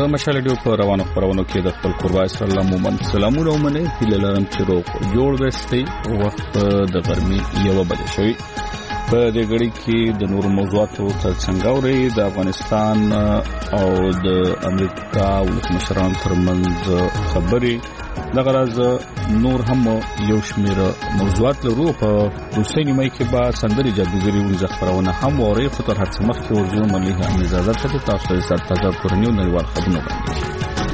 د مشال ډیو په روانو خبرونو کې د خپل قربا اسرائیل مومن سلامونه ومنه هیله لرم چې روغ جوړ وستي وخت د ګرمي یو بل شوی په دې غړي کې د نور موضوعاتو ترڅنګ اوري د افغانستان او د امریکا ولسمشران ترمنځ خبري د غرض نور هم یو شمیر موضوعات لرو په روسي نیمه کې با سندري جادوګری ورځ خبرونه هم اوري خو تر هڅه مخکې ورجو ملي هم اجازه ته تاسو سره تازه کورنیو نړیوال خبرونه وړاندې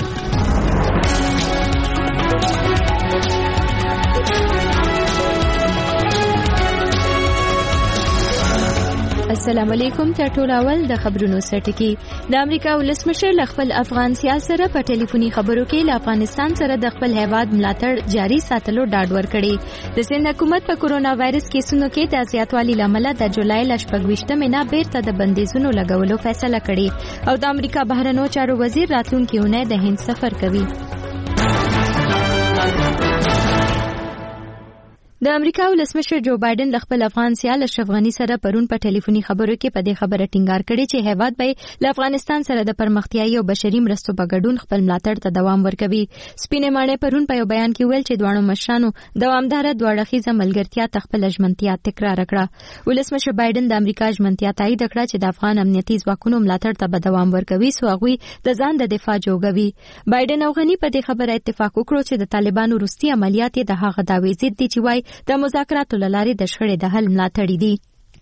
السلام علیکم ته ټول اول د خبرونو سرټکی د امریکا ولسمشر خپل افغان سیاست سره په ټلیفوني خبرو کې له افغانستان سره د خپل هیواد ملاتړ جاري ساتلو ډاډ ورکړي د سند حکومت په کورونا وایرس کیسونو کې د زیاتوالي لامل د جولای ل 28 مینا بیرته د بندیزونو لګولو فیصله کړې او د امریکا بهرنیو چارو وزیر راتلونکي اونۍ د هند سفر کوي د امریکا ولسمشر جو بایدن خپل افغان سیال اشرف غنی سره پرون په ټلیفوني خبرو کې په دې خبره ټینګار کړی چې هیواد به له افغانستان سره د پرمختیايي او بشري مرستو په ګډون خپل ملاتړ ته دوام ورکوي سپینې ماڼۍ پرون په یو بیان کې ویل چې دوه مشرانو دوامدار دوړخیزه ملګرتیا تخپل ژمنتیا تکرار کړه ولسمشر بایدن د امریکا ژمنتیا تایید کړه چې د افغان امنیتي ځواکونو ملاتړ ته به دوام ورکوي سو هغه د ځان د دفاع جوړوي بایدن او غنی په دې خبره اتفاق وکړ چې د طالبانو روسي عملیات د هغه داوی ضد دي چې وای د مذاکراتو لارې د شخړې د حل ملاتړ دي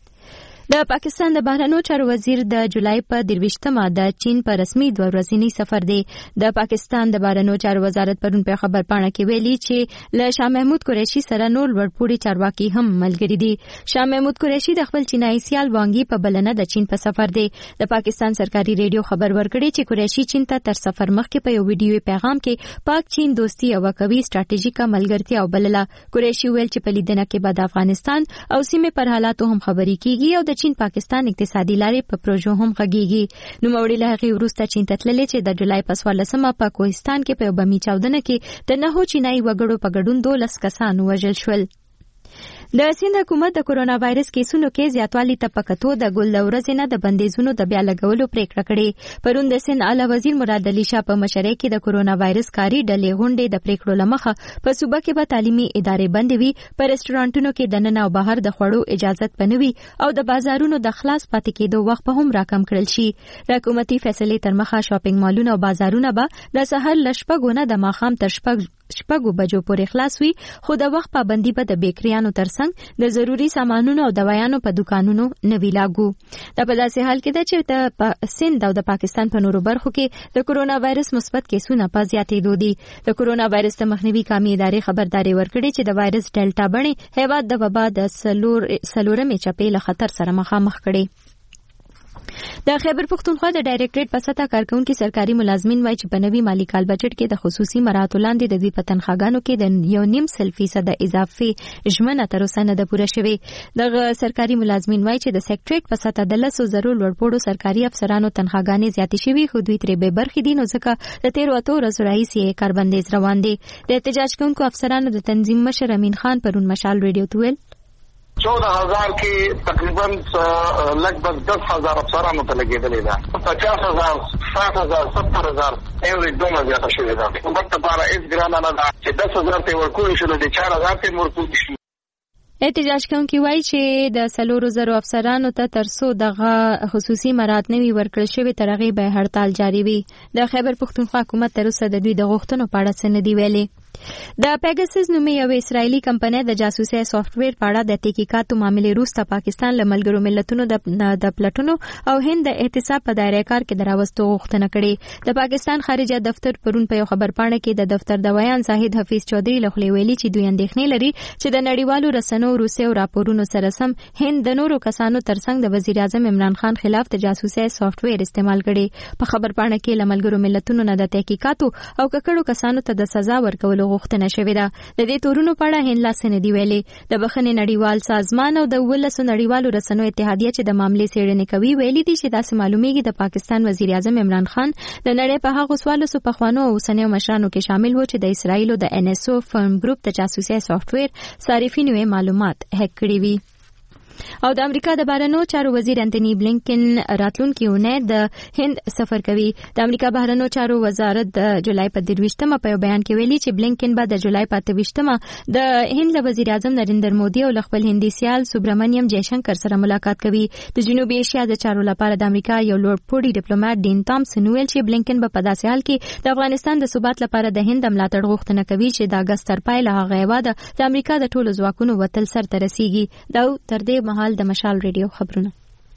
د پاکستان د بهرنیو چارو وزیر د جولای په 23مه د چین په رسمي 2 ورځنی سفر دی د پاکستان د بهرنیو چارو وزارت پرون په خبر پاڼه کې ویلي چې له شاه محمود قریشي سره نور ورپوړي چارواکي هم ملګري دي شاه محمود قریشي د خپل چینایي سیال وانګي په بلنه د چین په سفر دی د پاکستان سرکاري ریډیو خبر ورکړي چې قریشي چین ته تر سفر مخکې په یو ویډیو پیغام کې پاک چین دوستي او قوي ستراتیژیکه ملګرتیا وبلله قریشي ویل چې په لیدنه کې بعد افغانستان او سیمه پر حالاتو هم خبري کیږي او د چین پاکستان اقتصادي لارې په پروژو هم غږیږي نو موړي له هغه وروسته چین ته تللې چې د جولای په 14مه په کوهستان کې په بمي چاودنه کې د نهو چینایي وګړو په ګډون 12 کسان وژل شول د سند حکومت د کورونا وایرس کیسونو کې زیاتوالی ته پکتو د ګل دورځ نه د بندیزونو د بیا لګولو پریکړه کړې پرون د سند اعلی وزیر مراد علي شاه په مشرۍ کې د کورونا وایرس کاری ډلې غونډې د پریکړو لمخه په صوبه کې به تعلیمي ادارې بند وي پر رستورانټونو کې د نن او بهر د خوړو اجازه پنوي او د بازارونو د خلاص پاتې کېدو وخت په هم راکم کړل شي حکومتي فیصلې تر مخه شاپینګ مالونه او بازارونه به د سحر لشپګونه د ماخام تر شپږو بجو پورې خلاص وي خو د وخت پابندي به د بیکریانو ترڅنګ د ضروري سامانونو او دوايانو په دکانونو نوي لاګو دا په داسې حال کې ده چې د سند او د پاکستان په نورو برخو کې د کورونا وایرس مثبت کیسونه په زیاتېدو دي د کورونا وایرس د مخنیوي قومي ادارې خبرداري ورکړې چې د وایرس ډیلټا بڼې هیواد د وبا د سلورمې چپې له خطر سره مخامخ کړي د خیبر پختونخوا د ډایریکټریټ په سطح کارکونکو سرکاري ملازمین وایي چې په نوي مالی کال بجټ کې د خصوصي مراحتو لاندې د دوی په تنخواګانو کې د 1.5% اضافي ژمنه تر اوسه نه ده پوره شوې دغه سرکاري ملازمین وایي چې د سیکټریټ په سطح د 100,000 لوړپوړو سرکاري افسرانو تنخواګانې زیاتې شوې خو دوی ترې به برخې دي نو ځکه د 13 ورځې راهیسې کاربندیز روان دي د احتجاج کوونکو افسرانو د تنظیم مشر امین خان پرون مشال ریډیو ته ویل 14,000 کې تقریبا لګبګ 10,000 افسرانو ته لګېدلې ده 50,000 60,000 70,000 ایوري دومره زیاته شوې ده په وخت لپاره هیڅ ګرانه نه ده چې 10,000 ته ورکول شي د 4,000 ته ورکول شي احتجاج کوونکي وایي چې د 4,000 افسرانو ته ترڅو دغه خصوصي مراحت نوي ورکړل شوی تر هغه به هړتال جاری وي د خیبر پختونخوا حکومت تر اوسه د دوی د غوښتنو په اړه څه نه دی ویلي د پیګاسس نومي یو اسرایلی کمپنۍ د جاسوسي سافټویر په اړه د تحقیقاتو معاملې وروسته پاکستان له ملګرو ملتونو د پلټنو او هند د احتساب په دایره کار کې دراوستو غوښتنه کړې د پاکستان خارجه دفتر پرون په یو خبر پاڼه کې د دفتر د ویان زاهد حفیظ چودري له خپل ویلي چې دوی اندېښنې لري چې د نړیوالو رسنیو روسي او راپورونو سره سم هند د نورو کسانو ترڅنګ د وزیر اعظم عمران خان خلاف د جاسوسي سافټویر استعمال کړي په خبر پاڼه کې له ملګرو ملتونو نه د تحقیقاتو او ککړو کسانو ته د سزا ورکولو غوښتنه شوې ده د دې تورونو په اړه هند لاس نه دی ویلي د بخښنې نړیوال سازمان او د ولسو نړیوالو رسنیو اتحادیه چې د معاملې څېړنې کوي ویلي دي چې داسې معلومیږي د پاکستان وزیر اعظم عمران خان د نړۍ په هغو سوالو پخوانو او اوسنیو مشرانو کې شامل و چې د اسرایل د NSO فرم ګروپ د جاسوسي سافټویر صارفینو معلومات هک کړي وي او د امریکا د بهرنیو چارو وزیر انټونی بلینکن راتلونکي اونۍ د هند سفر کوي. د امریکا بهرنیو چارو وزارت د جولای په 23مه په بیان کې ویلي چې بلینکن به د جولای په 28مه د هند له وزیر اعظم نریندر مودي او خپل هندي سیال سوبرامنیم جیشنکر سره ملاقات کوي. د جنوبي ایشیا د چارو لپاره د امریکا یو لوړ پوړی ډیپلوماټ ډین تامسن ویل چې بلینکن به په داسې حال کې د افغانستان د ثبات لپاره د هند ملاتړ غوښتنه کوي چې د اگست تر پای له هغه هیواده د امریکا د ټولو ځواکونو وتل سرته رسیږي. دا تر دې مهال د مشال ریډیو خبرونه.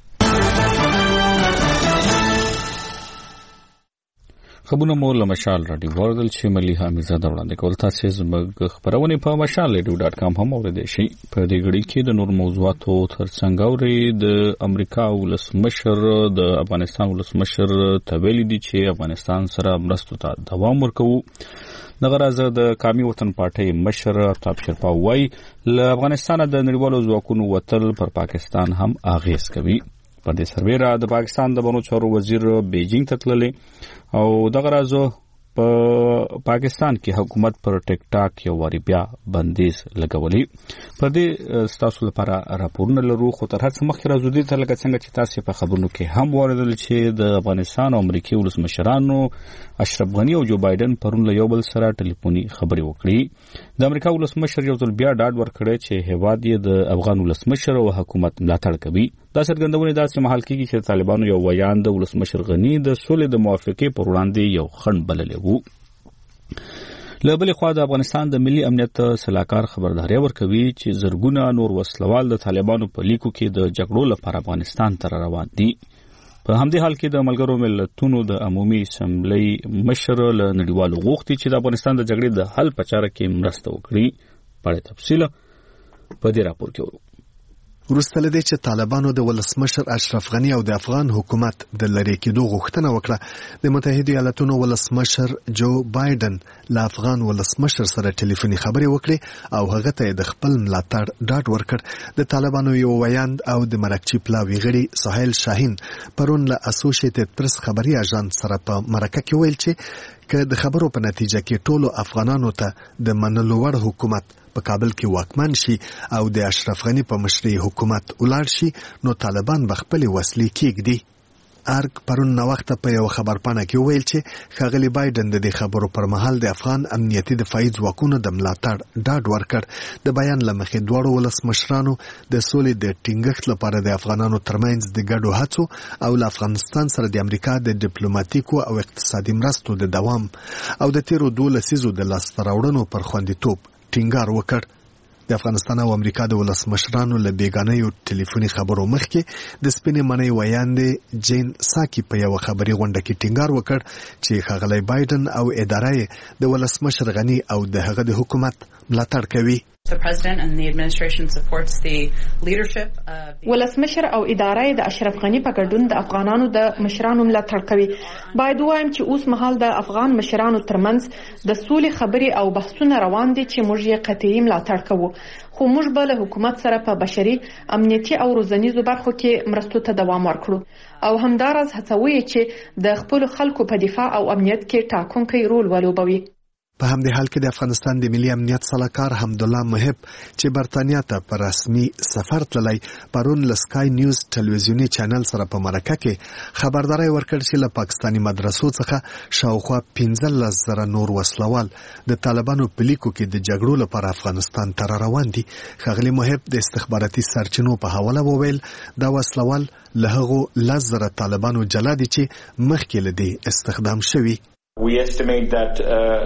خبرونه مو له مشال راډیو ورغل چې ملي حمیزاده وړاندې کول. تاسو زموږ خبرونه په mashalradio.com هم اوریدئ شئ. په دې غړي کې د نور موضوعاتو ترڅنګ اوري د امریکا ولسمشر د افغانستان ولسمشر تویل دي چې افغانستان سره مرستو ته دوام ورکوي. دغه راز د قومي وطن پارټي مشر تاب شرپا وای له افغانستان د نړیوالو ځواکونو وتل پر پاکستان هم اغیز کوي. په دې سروې را د پاکستان د بنو چارو وزیر بیجینګ ته تللی او دغه راز په پاکستان کې حکومت پر ټیک ټاک یو واری بیا بندیز لګولي. په دې ستاسو لپاره راپورونه لرو، خو تر هڅه مخکې راځو دې ته لکه څنګه چې تاسو په خبرونو کې هم واردل چې د افغانستان او امریکای ولسمشرانو اشرف غنی او جو بایدن پرون له یو بل سره ټلیفوني خبرې وکړي. د امریکا ولسمشر یو ځل بیا ډاډ ورکړی چې هیواد یې د افغان ولسمشر او حکومت ملاتړ کوي. دا څرګندونه داسې مهال کېږي چې طالبانو یو ویان د ولسمشر غنی د سولې د موافقې پر وړاندې یو خنډ بللی وو. له بلې خوا د افغانستان د ملي امنیت سلاکار خبرداري ورکوي چې زرګونه نور وسلوال د طالبانو په لیکو کې د جګړو لپاره افغانستان ته روان دي. په همدې حال کې د ملګرو ملتونو د عمومي اسمبلی مشر له نړیوالو غوښتي چې د افغانستان د جګړې د حل په چاره کې مرسته وکړي. په تفصیل په دې راپور کې ورو وروسته له دې چې طالبانو د ولسمشر اشرف غنی او د افغان حکومت د لری کېدو غوښتنه وکړه، د متحده ایالاتونو ولسمشر جو بایدن له افغان ولسمشر سره ټلیفوني خبرې وکړې او هغه ته د خپل ملاتړ ډاډ ورکړ. د طالبانو یو ویاند او د مرکچی پلاوی غړي سهیل شاهین پرون له اسوسییټډ پریس خبري اژانس سره په مرکه کې ویل چې که د خبرو په نتیجه کې ټولو افغانانو ته د منلو وړ حکومت په کابل کې واکمن شي او د اشرف غنی په مشرۍ حکومت ولاړ شي، نو طالبان به خپل وسلې کېږدي. ارګ پرون نو وخت په یو خبرپاڼه کې ویل چې ښاغلي بایدن د دې خبرو پر مهال د افغان امنیتي دفاعي ځواکونو د ملاتړ ډاډ ورکړ. د بیان له مخې دواړو ولسمشرانو د سولې د ټینګښت لپاره د افغانانو ترمنځ د ګډو هڅو او له افغانستان سره د امریکا د ډیپلوماټیکو او اقتصادي مرستو د دوام او د تیرو 12 لسیزو د لاسته راوړنو پر خوندیتوب ټینګار وکړ. د افغانستان او امریکا د ولسمشرانو له بیګانه‌یو ټلیفوني خبرو مخکې د سپینې مڼۍ ویاندې جین ساکي په یو خبري غونډه کې ټینګار وکړ چې ښاغلی بایدن او اداره یې د ولسمشر غنی او د هغه د حکومت ملاتړ کوي. The President and the administration supports the leadership of the ولسمشر او اداره د اشرف غنی په ګډون د افغانانو د مشرانو ملاتړ کوي. باید وایم چې اوس مهال د افغان مشرانو ترمنځ د سولې خبرې او بحثونه روان دي چې موږ یې قطعي ملاتړ کوو، خو موږ به له حکومت سره په بشري، امنیتي او روزنیزو برخو کې مرستو ته دوام ورکړو او همداراز هڅوي چې د خپل خلکو په دفاع او امنیت کې ټاکونکی رول ولوبوي. په همدې حال کې د افغانستان د ملي امنیت سلاکار حمدالله محب چې برتانیا ته په رسمي سفر تللی پرون له سکای نیوز ټلویزیونی چینل سره په مرکه کې خبرداري ورکړ چې له پاکستاني مدرسو څخه شاوخوا 15,000 نور وسلوال د طالبانو په لیکو کې د جګړو لپاره افغانستان ته روان دي. ښاغلي محب د استخباراتي سرچینو په حواله وویل دا وسلوال له هغو 10,000 طالبانو جلا دي چې مخکې له دې استخدام شوي. We estimate that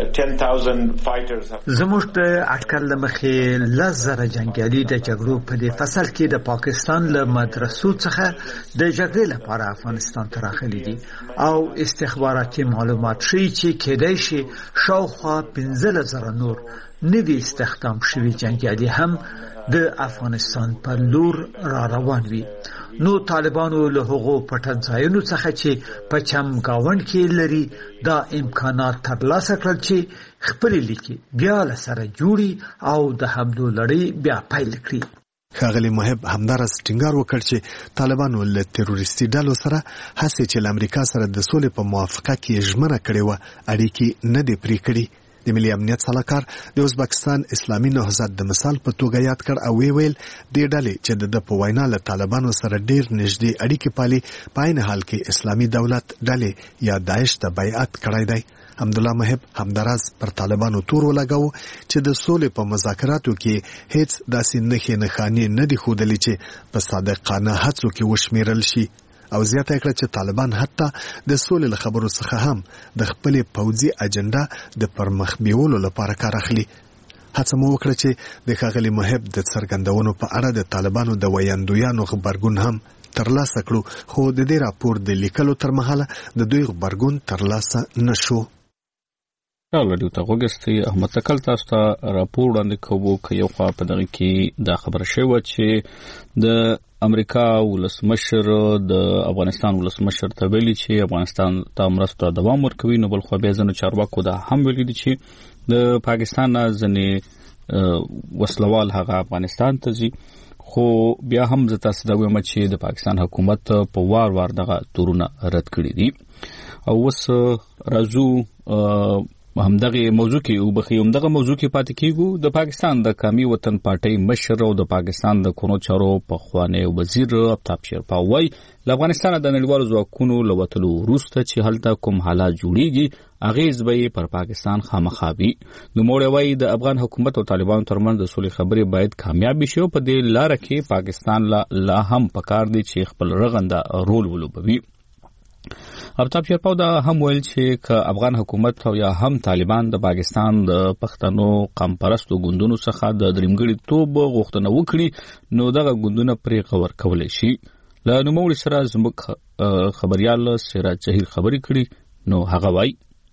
10,000 fighters have زموږ د اټکل لمخې 10,000 جنگیالي د جګړو په دې فصل کې د پاکستان له مدرسو څخه د جګړې لپاره افغانستان ته راغلي دي او استخباراتي معلومات ښیي چې کېدای شي شاوخوا 15,000 نور نوي استخدام شوي جنگیالي هم د افغانستان پر لور را روان وي. نو طالبانو له هغو پټنځایونو څخه چې په چمګاوند کې لري دا امکانات ترلاسه کړل چې خپل لیکي بیا له سره جوړي او د حملو لړۍ بیا پیل کړي. ښاغلي محب همداراز ټینګار وکړ چې طالبانو له تروریستي ډلو سره هڅې چې له امریکا سره د سولې په موافقه کې ژمنه کړې وه اړیکې نه دي پرې کړي. د ملي امنیت سلاکار د ازبکستان اسلامي نهضت د مثال په توګه یاد کړ او ویل د ډلې چې د په وینا له طالبانو سره ډیر نږدې اړیکې پالي په عین حال کې اسلامي دولت ډلې یا داعش ته بیعت کړی دی. حمدالله محب همداراز پر طالبانو تور ولګاو چې د سولې په مذاکراتو کې هیڅ داسې نښې نه دي ښودلې چې په صادقانه هڅو کې وشمیرل شي او زیاته کړه چې طالبان حتی د سولې له خبرو څخه هم د خپل پوځي اجنډا د پرمخ بیولو لپاره کار اخلي. هڅه مو وکړه چې د ښاغلي محب د څرګندونو په اړه د طالبانو د ویاندویانو خبرګون هم ترلاسه کړو خو د دې راپور د لیکلو تر مهاله د دوی خبرګون ترلاسه نشو. راډیو ته وګورئ احمد تکل تاسو ته راپور وړاندې کوو چې یو خوا په دغه کې دا خبره شوه چې د امریکا ولسمشر د افغانستان ولسمشر ته ویلي چې افغانستان ته مرسته دوام ورکوي، نو بل خو بیا ځنو چارواکو دا هم ویلي دي چې د پاکستان نه ځنې وسلوال هغه افغانستان ته ځي، خو بیا هم زه تاسو ته وایم چې د پاکستان حکومت په وار دغه تورونه رد کړي دي. او اوس راځو همدغه موضوع کې پاتې کیږو. د پاکستان د قومي وطن پارټي مشر او د پاکستان د کونو چارو پخوانی وزیر آفتاب شیرپا وایي له افغانستان د نړیوالو ځواکونو له وتلو وروسته چې هلته کوم حالات جوړیږي اغیز به پر پاکستان خامخا وي. نوموړی وایي د افغان حکومت او طالبانو ترمنځ د سولې خبرې باید کامیاب شي او په دې لاره کې پاکستان لا هم پکار دی چې خپل رغنده رول ولوبوي. آفتاب شیرپا دا هم ویل چې که افغان حکومت او یا هم طالبان د پاکستان د پښتنو قوم پرستو ګوندونو څخه د درېمګړي توب غوښتنه وکړي نو دغه ګوندونه پرې غور کولای شي. له نوموړي سره زموږ خبريال سراج جهیر خبرې کړي نو هغه وایي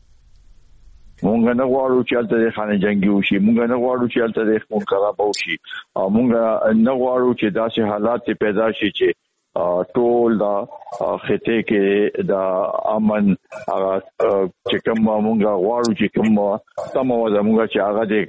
مونږ نه غواړو چې الته خانه جنگي وشي، مونږ نه غواړو چې الته خون خراب وشي، مونږ نه غواړو چې داسې حالات پیدا شي چې ټول دا خطه کې دا امن هغه چې کوم مونږ غواړو چې کوم تمو زموږ چې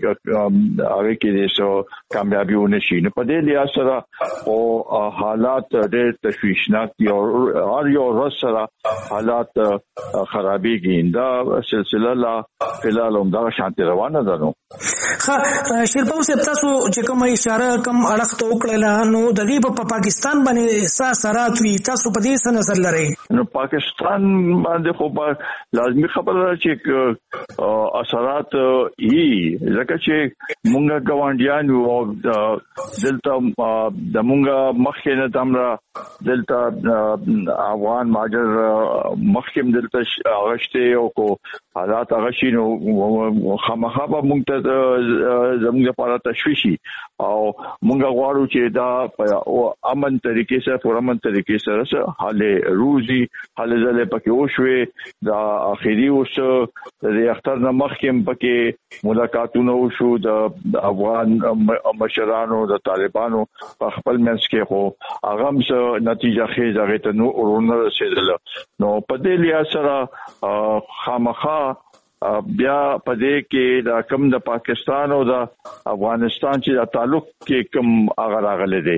هغه کې دې سو کامیابی ونشي. نو په دې لحاظ سره او حالات ډېر تشویشناک دي او هر یو ورځ سره حالات خرابېږي. دا سلسله لا فلال هم دا شانتي روانه ده. نو شیرپا صاحب تاسو چې کوم اشاره کوم اړه ته وکړه نو د دې په پاکستان باندې اثرات وي، تاسو په دې څه نظر لرئ؟ نو پاکستان باندې خو لازمي خبره ده چې اثرات یې ځکه چې مونږه ګاونډیان او دلته د مونږه مخکې نه تمره دلته افغان ماجر مخکې دلته اغشته او کو حالات اغشینو خامخا به مونږ ته زموږ لپاره تشویشي او مونږ غواړو چې دا امن طریقې سره پرامن طریقې سره حاله روزي حاله زله پکې وشوي دا اخیری وشو د اختر نه مخکې پکې ملاقاتونه وشو د افغان مشرانو د طالبانو په خپل منځ کې خو هغه هم نتیجه خیزه غته نو ورونه رسیدل. نو په دې لحاظ سره خامخا بیا پدې کې دا کم د پاکستان او د افغانستان چې تعلق کې کم هغه راغلي دي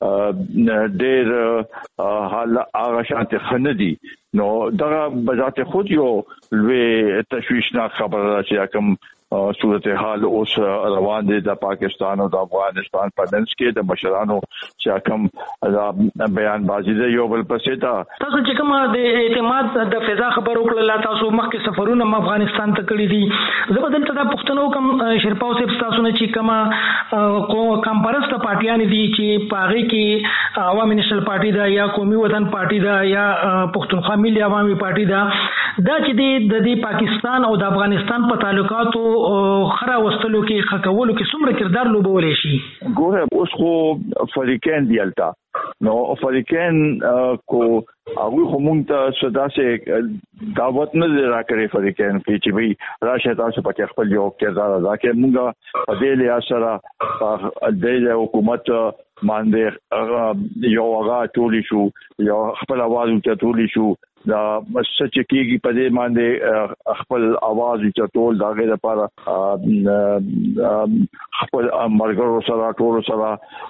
ډېر حال هغه شانت خندي. نو دا بذات خود یو لوی تشویشناک خبره چې کوم صورتحال اوس روان دي د پاکستان او د افغانستان په منځ کې د مشرانو چې کوم بیان بازی ده یو بل پسې دا تاسو چې کوم د اعتماد د فضا خبر وکړه تاسو مخکې سفرونه افغانستان ته کړی دي. زه بدل ته د پښتنو کوم شیرپا صاحب تاسو نه چې کوم کمپرست پارټیان دي چې پاغي کې عوامي نېشنل پارټي دا یا قومي وطن پارټي دا یا پښتونخوا ملي عوامي پارټي دا چې د پاکستان او د افغانستان په تعلقاتو خره وستلو کې خکولو کې څومره کردار لوبولې شي؟ ګوره اوس خو فریقین دی التا نو فریقین کو هغه کوم ته صدا سه دعوت نه راکړي فریقین چې وی راشه تاسو په خپل یو کردار ادا کړئ. موږ په دې لحاظ سره د حکومت باندې یو هغه ټولې شو یو خپل आवाज ته ټولې شو دا سچ کېږي په دې باندې خپل आवाज ته ټول داګه لپاره خپل مرګرو سره ټول سره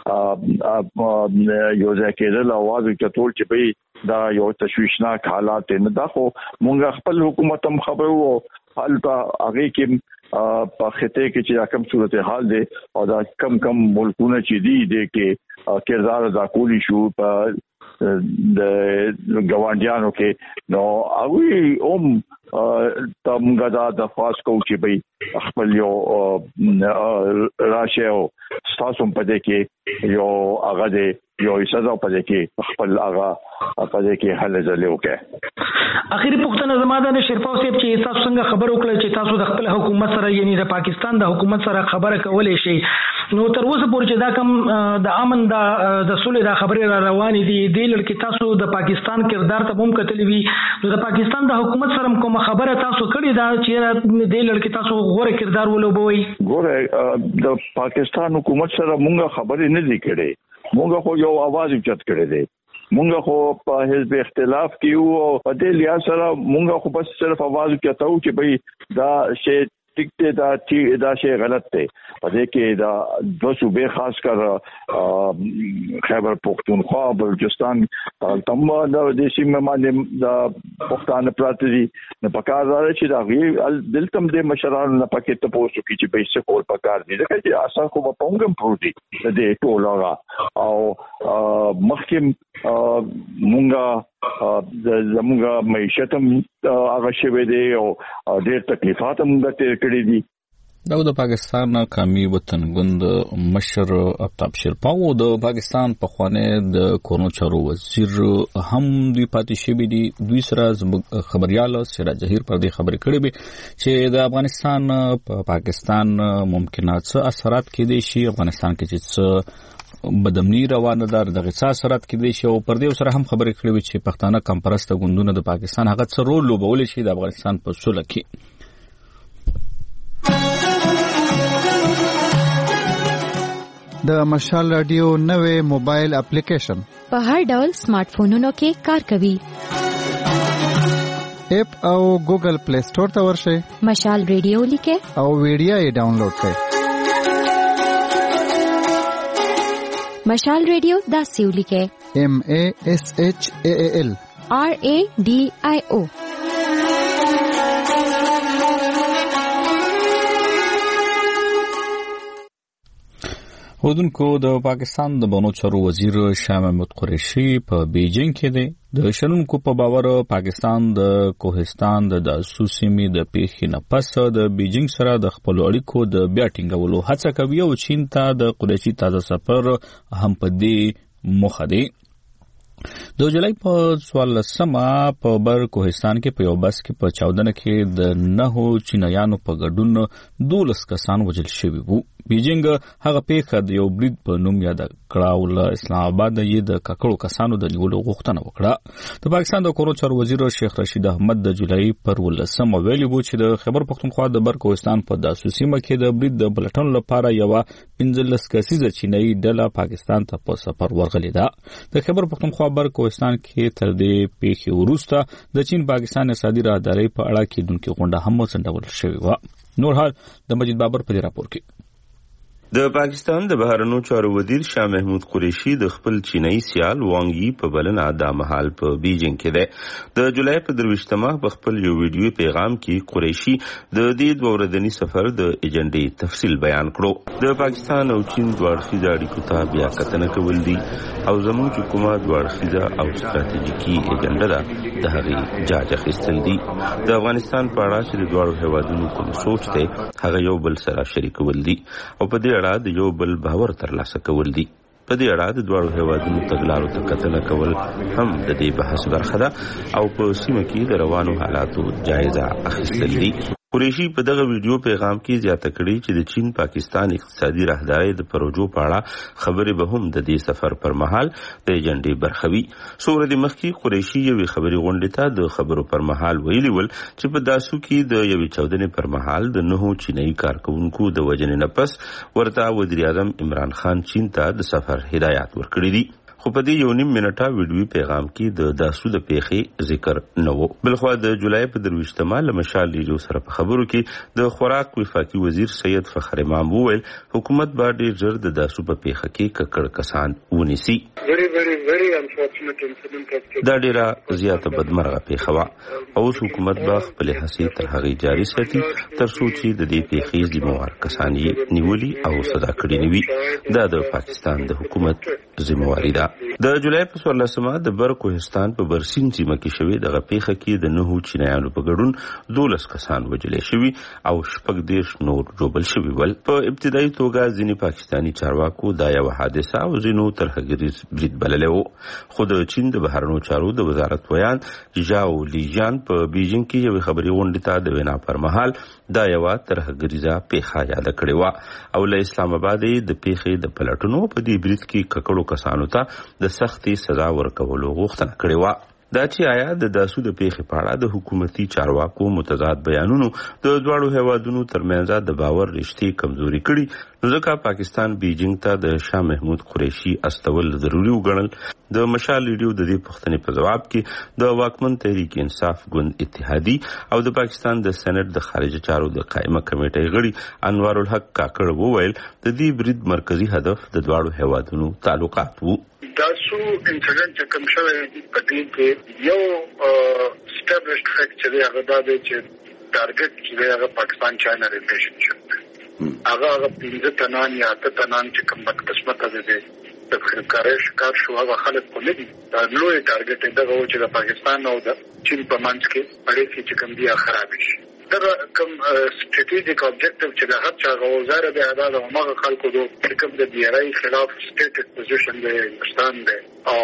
یو ځکه د आवाज ته ټول چې دا یو تشویشناک حالات نه دا خو مونږ خپل حکومت هم خبرو حالت هغه کې په خطه کې چې کوم صورتحال دی او دا کم ملکونه چې دي کې کردار ادا کولی شو په د ګوانډیانو کې نو هغه تمګه د خاص کو چې به خپل یو راشه او تاسو په دې کې یو هغه دې یو سزا په دې کې خپل هغه په دې کې حل ځلې وکړي. اخیری پوښتنه زما ده شریفاو صاحب چې تاسو څنګه خبر وکړل چې تاسو د خپل حکومت سره یعنی د پاکستان د حکومت سره خبره کولای شي نو تر اوسه پورې چې دا کم د امن د صلح د خبرې را روانې دي د لړ تاسو د پاکستان کردار ته هم کتلې وي نو د پاکستان د حکومت سره کوم خبره تاسو کړې ده چې د لړ تاسو غوړه کردار ولوبوي؟ ګوره د پاکستان حکومت سره مونږه خبرې نه دي کړې مونږه خو یو आवाज اوچت کړی دی مونږه خو په حزب اختلاف کې او په دې لیا سره مونږه خو بس صرف आवाज اوچتاو چې بھئی دا شی ټیک ته دا شی غلط دی په دې کې دا د صوبې خاص کر خیبر پختونخوا بلوچستان تم د دې سیمه باندې د پښتانه پراته دي نه پکار راځي چې دا دلتم د مشرانو نه پکې ته پوسټ کی چې به څه کول پکار دي ځکه چې اساس خو په پونګم پروتي د دې ټولغه او مخکم مونږه معیشتم هغه شوه دی او ډېر تکلیفات هم د کړې دي. د پاکستان قومي وطن ګوند مشر افتاب شیرپاو د پاکستان په خوانه د کورونو چارو وزیر هم دوی پاتې شوی دي دوی سره خبريال سراج ظهیر پر دې خبرې کړې به چې د افغانستان په پاکستان ممکنات څه اثرات کې دي شي افغانستان کې چې بدمنی روانه ده د غصا اثرات کې دي شي او پر دې سره هم خبرې کړې چې پښتانه کمپرسته ګوندونه د پاکستان هغه څه رول لوبول شي د افغانستان په صلح کې. د مشال رادیو نوې موبایل اپلیکیشن په هر ډول سمارټ فونونو کې کار کوي. اپ او ګوګل پلی سٹور ته ورشئ مشال رادیو لیکه او ویډیو یې ډاونلوډ کړئ. مشال رادیو دا سیو لیکه MASHAAL RADIO. ودونکو د پاکستان د بانو چارو وزیر شاه محمود قریشي په بیجینګ کې دی د شنونکو په باور پاکستان د کوهستان د داسو سیمې د پیښې نه پس د بیجینګ سره د خپل اړیکو د بیا ټینګولو هڅه کوي او چین ته د قریشي تازه سفر هم په دې مخه دی. د جولای په 14 په بر کوهستان کې په یو بس کې په 14 کې د 9 چینایانو په ګډون 12 کسان وژل شوي وو. بیجینګ هغه پیښه د یو برید په نوم یاد کړه ول اسلام آباد یې د ککړو کسانو د نیولو غوښتنه وکړه. د پاکستان د کورونو چارو وزیر شیخ رشید احمد د جولای پر 18 ویلي وو چې د خیبر پختونخوا د بر کوهستان په داسو سیمه کې د برید د بلټن لپاره یو 15 کسیزه چینایي ډله پاکستان ته په سفر ورغلې ده. د خیبر پختونخوا بر کوهستان کې تر دې پیښې وروسته د چین پاکستان اقتصادي راهداري په اړه کې دونکو غونډه هم وڅنډول شوې و. نور حال د مجید بابر په راپور کې د پاکستان د بهرنیو چارو وزیر شاه محمود قریشي د خپل چینایي سیال وانګ یي په بلنه د مهال په بیجینګ کې ده. د جولای په 23 په خپل یو ویډیو پیغام کې قریشي د دې دوه ورځني سفر د ایجنډې تفصیل بیان کړو. د پاکستان او چین دوه اړخیزه اړیکو ته بیا کتنه کول دي او زموږ حکومت دوه اړخیزه او ستراتیژیکي ایجنډه ده د هغې جاج اخیستل دي. د افغانستان په اړه چې د دوه هیوادونو کوم سوچ دی هغه یو بل سره شریکول دي او په دې د یو بل باور ترلاسه کول دي. په دې اړه د دوه هیوادونو تګلارو ته کتنه کول هم د دې بحث برخه ده او په سیمه کې د روانو حالاتو جایزه اخیستل دي. قریشي په دغه ویډیو پیغام کې زیاته کړې چې د چین پاکستان اقتصادي راهداري د پروژو په اړه خبرې به هم د دې سفر پر مهال د ایجنډې برخه وي. څو ورځې مخکې قریشي یوې خبري غونډې ته د خبرو پر مهال ویلي ول چې په داسو کې د یوې چاودنې پر مهال د 9 چینایي کارکونکو د وژنې نه پس ورته وزیر اعظم عمران خان چین ته د سفر هدایت ورکړي دي. خو په دې 1.5 منټه ویډیو پیغام کې د داسو د پیښې ذکر نه و. بلخو د جولای په 23 له مشال ریډیو سره په خبرو کې د خوراک وفاقي وزیر سید فخر امام وویل حکومت به ډېر ژر د داسو په پیښه کې ککړ کسان ونیسي. دا ډېره زیاته بدمرغه پیښه وه او اوس حکومت به خپلې هڅې تر هغې جاري ساتي تر څو چې د دې پیښې ذمهوار کسان یې نیولي او سزا کړي نه وي. دا د پاکستان د حکومت ذمہواری ده. د جولای په 14 د برکوهستان په برسین سیمه کې شوې دغه پیښه کې د 9 چینایانو په ګډون 12 کسان وژل شوي او 14 نور ژوبل شوي ول. په ابتدایي توګه ځینې پاکستانی چارواکو دا یو حادثه او ځینو ترهګریز برید بللی و، خو د چین د بهرنیو چارو د وزارت ویان ژاو لیجان په بیجینګ کې یوې خبري غونډې ته د وینا پر مهال دا یو ترهګریزه پیښه یاد کړې و او له اسلام آباد د پیښې د پلټونو په دې برید کې ککړو کسانو ته د سختي سزا ورکولو غوښتنه کړې و. دا چې آیا د داسو د پیښې په اړه د حکومتي چارواکو متضاد بیانونو د دواړو هیوادونو ترمنځ د باور رشتې کمزوري کړي، نو ځکه پاکستان بیجینګ ته د شاه محمود قریشي استول ضروري وګڼل. د مشال ریډیو د دې پوښتنې په جواب کې د واکمن تحریک انصاف ګوند اتحادی او د پاکستان د سېنات د خارجه چارو د قائمه کمیټې غړي انوار الحق کاکړ وویل د دې برید مرکزی هدف د دواړو هیوادونو تعلقات وو. داسو انسیډنټ کوم شوی په دې کې یو اسټابلیشډ فیکټ چې هغه دا دی چې ټارګټ چې هغه پاکستان چاینا ریلیشنشپ هغه 15 تنان یا 8 تنان چې کوم قسمت ده د خلکارش کار شو هغه خلک کو نه دي. دا لوی ټارګټ دی چې د پاکستان او د چین په منځ کې اړیکې چې کوم دي خراب شي. دا کوم سټریټیجیک آبجیکټیو چې د هر چا غوړزار دی دا د هغه خلکو د کوم د بیرای خلاف سټیټډ پوزیشن دی هندستان دی او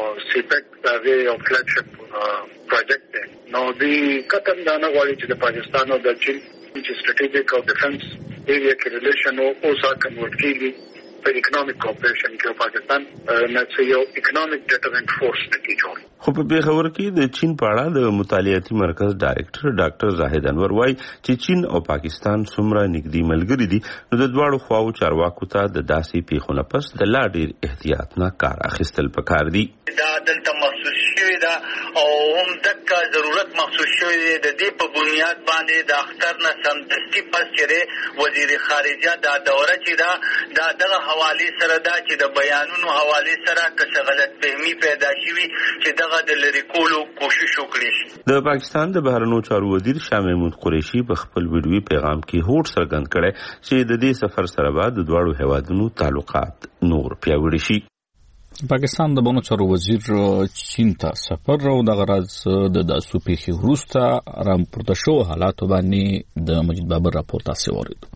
سیپیک دا یو فلیگشپ پروجیکټ دی. نو دی کتن دا نه غواړي چې د پاکستان او د چین چې سټریټیجیک او ډیفنس ایریا کې ریلیشن او اوسه کنورټ کیږي په اکونومیک کوپریشن کې پاکستان نه یو اکونومیک ډیټرنټ فورس دی جوړ. خو په پیښور کې د چین په اړه د مطالعاتي مرکز ډایرکټر ډاکټر زاهد انور وايي چې چین او پاکستان څومره نږدې ملګري دي، نو د دواړو خواو چارواکو ته د داسې پیښو نه پس د لا ډیر احتیاط نه کار اخیستل پکار دي. دا دلته محسوس شوی دا او هم دغه ضرورت محسوس شوی دی د دې په بنیاد باندې د اختر نه سمدستي پس چې وزیر خارجه دا دوره چې دا دغه حواله سره دا چې د بیانونو حواله سره که غلط فهمي پیدا شي چې دغه د لری کولو کوشش وکړي. د پاکستان د بهرنیو چارو وزیر شاه محمود قریشي په خپل ویډیو پیغام کې هوډ څرګند کړی چې د دې سفر سره بعد د دواړو هیوادونو تعلقات نور پیاوړي شي. پاکستان د بهرنیو چارو وزیر چین ته سفر او د غرض د داسو پیښې وروسته راپورته شو حالات باندې د مجید بابر راپور تاسو ورید.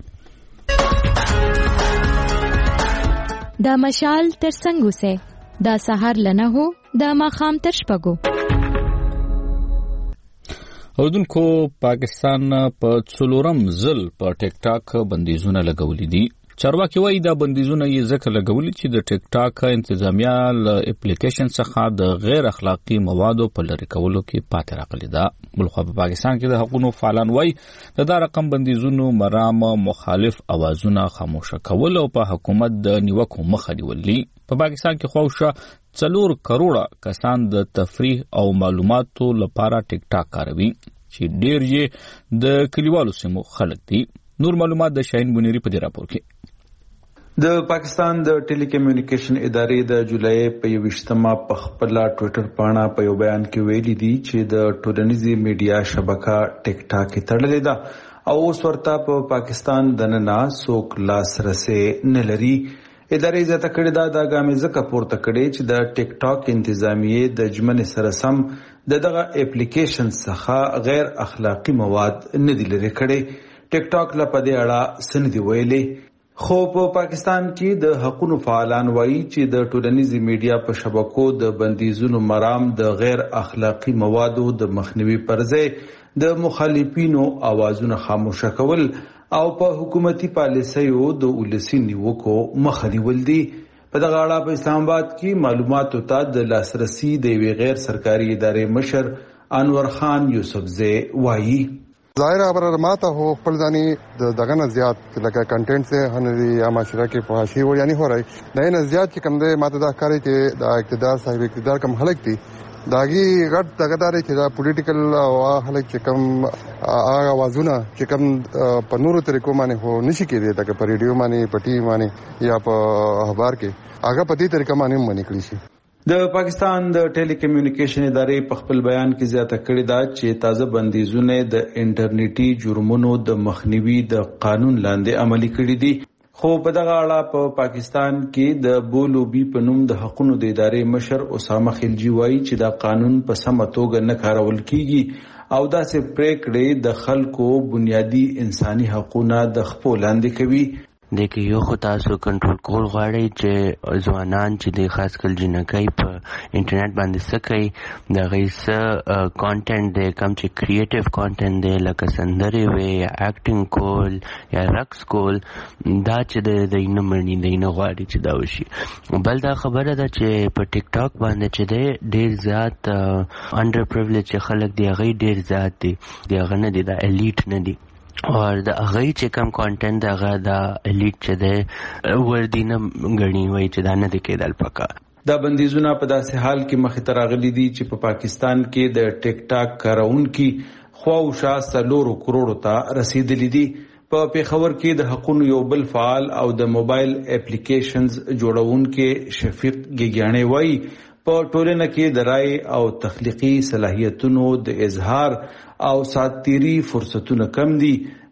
دا مشال تر څنګه وسه دا سحر لنه هو دا ماخام تر شپګو. اودونکو پاکستان په څلورم ځل په ټیک ټاک بندیزونه لګولې دي. چارواکي وایي دا بندیزونه یې ځکه لګولي چې د ټیک ټاک انتظامیه له اپلیکیشن څخه د غیر اخلاقی موادو په لری کولو کې پاتې راغلي ده. بلخو په پاکستان کې د حقوقو فعالان وایي دا رقم بندیزونو مرام مخالف اوازونه خاموشه کول او په حکومت د نیوکو مخه نیولې. په پاکستان کې خواوشه 4 کروڑه کسان د تفریح او معلوماتو لپاره ټیک ټاک کاروي چې ډیر یې د کلیوالو سیمو خلک دي. نور معلومات د شاهین بنيري په دې راپور کې. د پاکستان د ټیلی کمیونیکیشن ادارې د جولای په 28مه په خپل ټوئیټر پاڼه په یو بیان کې ویلي دي چې د ټولنیزي میډیا شبکه ټیک ټاک تړلې ده او اوس ورته په پاکستان دننه څوک لاسرسي نه لري. ادارې زیاته کړې ده دا ګامې ځکه پورته کړې چې د ټیک ټاک انتظامیه د ژمنې سره سم دغه اپلیکیشن څخه غیر اخلاقی مواد نه دي لري کړي. ټیک ټاک له پدې اړه سندې ویلې. خو په پاکستان کې د حقوقو فعالان وایي چې د ټولنیزي میډیا په شبکو د بندیزونو مرام د غیر اخلاقی موادو د مخنیوي پر ځای د مخالفینو اوازونه خاموشه کول او په حکومتي پالیسیو د ولسی نیوکو مخه نیول دي. په دغه اړه په اسلام آباد کې معلوماتو ته د لاسرسي د غیر سرکاري ادارې مشر انور خان یوسفزی وایي. ظاهر خبره ماته هو خپل ځاني دغه نه زیات لکه کنټینټ سے هنري یا معاشره کې فحاشي و یعنی هو راي دا نه زیات چې کوم ده ماته دا ښکاري چې د اقتدار صاحب اقتدار کم خلک دي داګي غټ دغه داري چې دا پولیټیکل او خلک چې کم هغه وازونه چې کم په نورو طریقو باندې هو نشي کېدی دا په ریډیو باندې په ټي وي باندې یا په اخبار کې هغه په دې طریقه باندې باندې کړی شي. د پاکستان د ټیلی کمیونیکیشن ادارې په خپل بیان کې زیاته کړې ده چې تازه بندیزونه د انټرنیټي جرمونو د مخنیوي د قانون لاندې عملي کړي دي. خو په دغه اړه په پاکستان کې د بولوبي په نوم د حقوقو د ادارې مشر اسامه خلجی وایي چې دا قانون په سمه توګه نه کارول کیږي او دا سه پریکړې د خلکو بنیادی انساني حقوقونه د خپل لاندې کوي. دغه یو خو تاسو کنټرول کول غواړئ چې ځوانان چې د خاص کل جنکۍ په انټرنیټ باندې سکي د غیسه کانټینټ د کم چې کریټیو کانټینټ دی لکه سندري وي یا اکټینګ کول یا رقص کول دا چې د دینه مړنی دینه غواړي چې دا وشي. بل دا خبره ده چې په ټیک ټاک باندې چې دی ډیر زیات انډر پریویلیج خلک دی هغه ډیر زیات دي هغه نه دي دا الیټ نه دي اور د هغه چې کم کانټینټ هغه د الیټ چې دی وردینه غنی وای چې دا نه دی کېدل پکا. دا بندیزونه په داسې حال کې مخې ته راغلي دي چې په پاکستان کې د ټیک ټاک کارونکي خواوشا 4 کروڑ ته رسیدلي دي. په پیښور کې د حقوقو یو بل فعال او د موبایل اپلیکیشنز جوړونکي شفیق ګیګیانه وای په ټولنه کې د رائے او تخلیقي صلاحیتونو د اظهار او ساتيري فرصتونه کم دي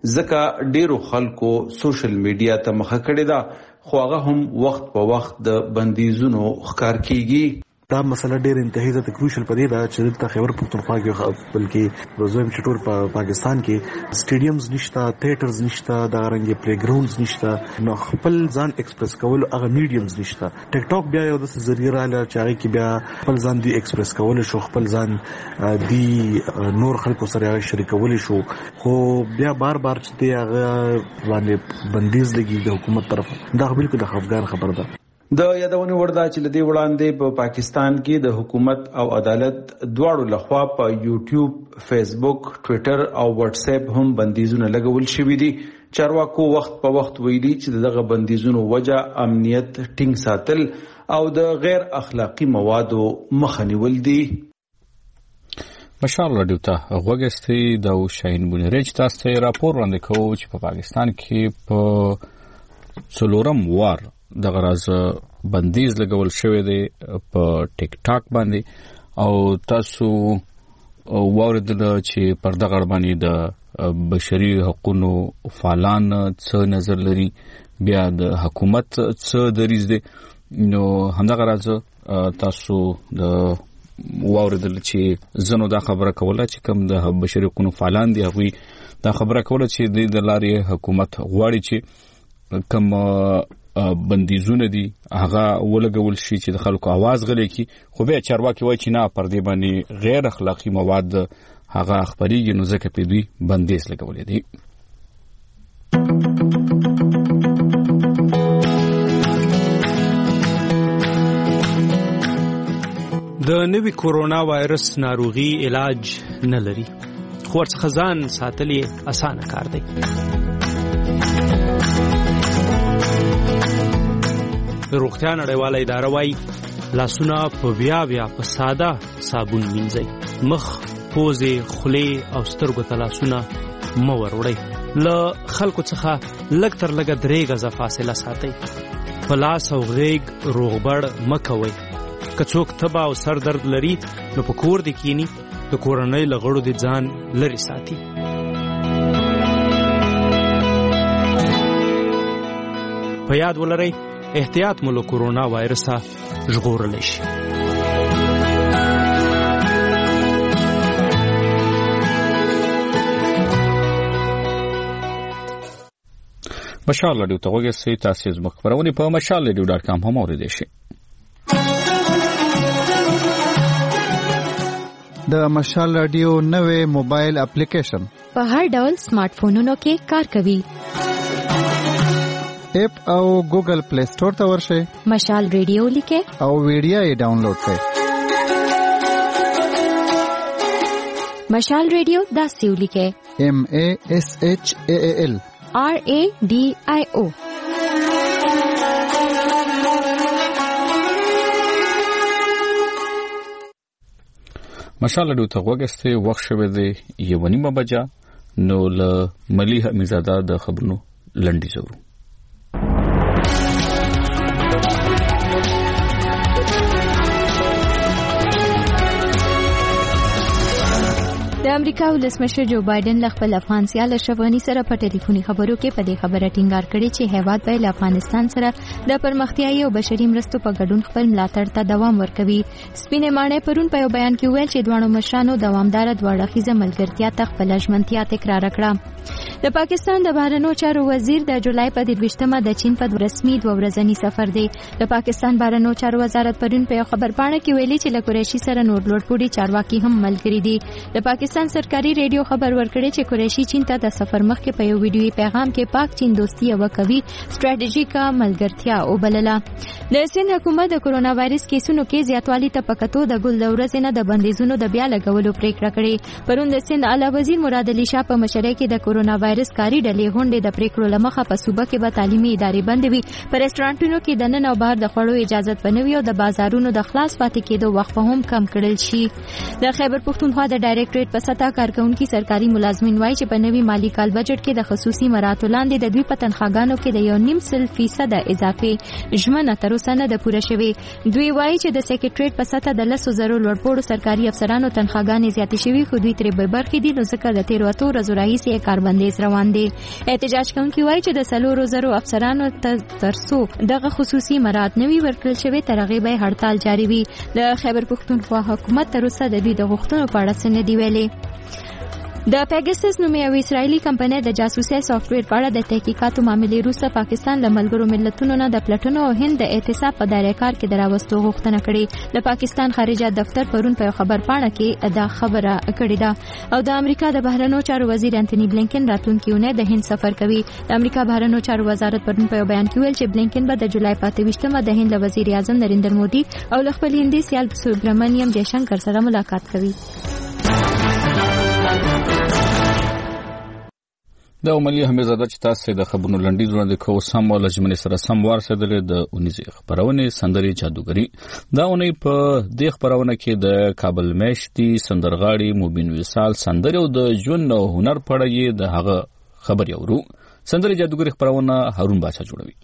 ځکه ډیرو خلکو سوشل میډیا ته مخه کړې ده خو هغه هم وخت په وخت د بندیزونو ښکار کیږي. دا مسله ډېر انتهایی ده کروشل پدې ده چې د خیبر پختونخوا کې بلکې روزویم چټور په پاکستان کې سټیډیمز نشته تھیټرز نشته دا رنګ پلی ګراوندز نشته نو خپل ځان ایکسپریس کول هغه میډیمز نشته. ټیک ټاک بیا یو د ذریعہ رااله چې هغه کې بیا خپل ځان دی ایکسپریس کول شو خپل ځان دی نور خلکو سره شریکول شو خو بیا بار چې دی هغه باندې بندیز لګي د حکومت طرف دا بالکل د خفګان خبر ده. د یادونه ورده چې لدی وړاندې په پاکستان کې د حکومت او عدالت دواړو لخوا په یوټیوب، فیسبوک، ټوئیټر او واتس اپ هم بندیزونه لګول شوي دي. چارواکو وخت په وخت ویلي چې دغه بندیزونو وجه امنیت ټینګ ساتل او د غیر اخلاقی موادو مخه نیول دي. مشال رادیو ته غوږستئ د شاهین بونریج تاسو ته راپور وړاندې کوو چې په پاکستان کې په څلورم وار د غراز بندیز لګول شوی دی په ټیک ټاک باندې او تاسو واردل چې پر دغه باندې د بشري حقوقو فعالان څه نظر لري بیا د حکومت څه دریځ دی نو همدغه راز تاسو د واردل چې زنو دا خبره کوله چې کوم د بشري حقوقو فعالان دي هغوی دا خبره کوله چې د لارې حکومت غواړي چې کوم بندیزونه دي هغه ولګول شي چې د خلکو आवाज غلي کی خو به چارواکي وایي چې نه پر دې باندې غیر اخلاقی مواد هغه خبريږي نو ځکه په دوی بندیز لګولې دي. د نوي کورونا وایرس ناروغي علاج نه لري خو ورڅخه ځان ساتلې اسانه کار دی. روغتیا نړیواله اداره وايي لاسونه په بیا په ساده صابون مینځئ. مخ، پوزې، خولې او سترګو ته لاسونه مه وروړئ. له خلکو څخه لږ تر لږه 3 غزه فاصله ساتئ. په لاس او غېږ روغبړ مه کوئ. که څوک تبه او سر درد لري نو په کور دې کینی د کورنۍ له غړو دې ځان لرې ساتي. په یاد ولرئ احتیاط مو له کورونا وایرسه ژغورلی شي. مشال رادیو ته وګورئ تاسو زموږ خبرونه په mashalradio.com هم اوریدئ شئ. د مشال رادیو نوې موبایل اپلیکیشن په هر ډول سمارټ فونونو کې کار کوي. اپ او ګوګل پلی سٹور ته ورشئ. مشال ریډیو لیکه او ویډیو یې ډاونلوډ کړئ. مشال ریډیو دا سیو لیکه MASHAAL RADIO. مشال ډو ته وګسته وخت شوه دی 1:30 بجه نو له ملي حمیزاده د خبرونو لنډی زورو. د امریکا ولسمشر جو بایدن له خپل افغان سیال اشرف غنی سره په ټلیفوني خبرو کې په دې خبره ټینګار کړی چې هیواد به له افغانستان سره د پرمختیايي او بشري مرستو په ګډون خپل ملاتړ ته دوام ورکوي. سپینې ماڼۍ پرون په یو بیان کې ویل چې دوه مشرانو دوامدار دواړه ملګرتیا ته خپل ژمنتیا تکرار کړه. د پاکستان د بهرنیو چارو وزیر د جولای په 23مه د چین په رسمي 2 ورځنی سفر دی. د پاکستان بهرنیو چارو وزارت پرون په خبرپاڼه کې ویلي چې له قریشي سره نور لوړپوړي چارواکي هم ملګري دي. د پاکستان سرکاري ریډیو خبر ورکړی چې قریشي چین ته د سفر مخکې په یو ویډیوي پیغام کې پاک چین دوستي او قوي ستراتیژیکه ملګرتیا وبلله. د سند حکومت د کورونا وایرس کیسونو کې زیاتوالی ته پکتو د ګل د ورځې نه د بندیزونو د بیا لګولو پریکړه کړې. پرون د سند اعلی وزیر مراد علي شاه په مشرۍ کې د کورونا وایرس کاری ډلې غونډې د پریکړو لمخه په صوبه کې به تعلیمي ادارې بندوي، په رستورانټونو کې د نن او بهر د خوړو اجازه بنوي او د بازارونو د خلاص پاتې کېدو وخت هم کم کړل شي. د خیبر پښتونخوا د ډایریکټریټ په سطح کارکونکو سرکاري ملازمین وایي چې په نوي مالی کال بجټ کې د خصوصي مراتو لاندې د دوی په تنخواګانو کې د 1.5% اضافه ژمنه تر اوسه نه ده پوره شوې. دوی وایي چې د سیکریټریټ په سطح د 100,000 لوړپوړو سرکاري افسرانو تنخواګانې زیاتې شوې خو دوی ترې به برخې دي، نو ځکه د 13 ورځو راهیسې کاربندیز روان دی. احتجاج کوونکي وایي چې د 4,000 افسرانو ترڅو دغه خصوصي مراد نوي ورکړل شوی تر هغه به هړتال جاری وي. د خیبر پښتونخوا حکومت تر اوسه د دوی د غوښتنو په اړه څه نه دی ویلي. د پیګسس نومي یو اسرایلی کمپنۍ د جاسوسي سافټویر په اړه د تحقیقاتو معاملې وروسته پاکستان له ملګرو ملتونو نه د پلټنو او هند د احتساب په دایره کار کې دراوستو غوښتنه کړې. د پاکستان خارجه دفتر پرون په خبر پاڼه کې دا خبره کړې ده او د امریکا د بهرنیو چارو وزیر انټونی بلینکن راتلونکي اونۍ د هند سفر کوي. د امریکا بهرنیو چارو وزارت پرون په بیان کې ویل چې بلینکن به د جولای په 28مه د هند وزیر اعظم نریندر مودي او خپل هندي سیال سوبرمنیم جیشنکر سره ملاقات کوي. د عملی حمیزاده چې تاسو د خبرونو لنډیز وړاندې کوو سم ول جملې سره سم ورسېدلې د 19 خبرونه سندري جادوګری دا اونۍ په د خبرونه کې د کابل میشتي سندرغاړي مبین وصال سندري او د ژوند او هنر په اړه د هغه خبري اورو. سندري جادوګری خبرونه هارون بادشاہ جوړوي.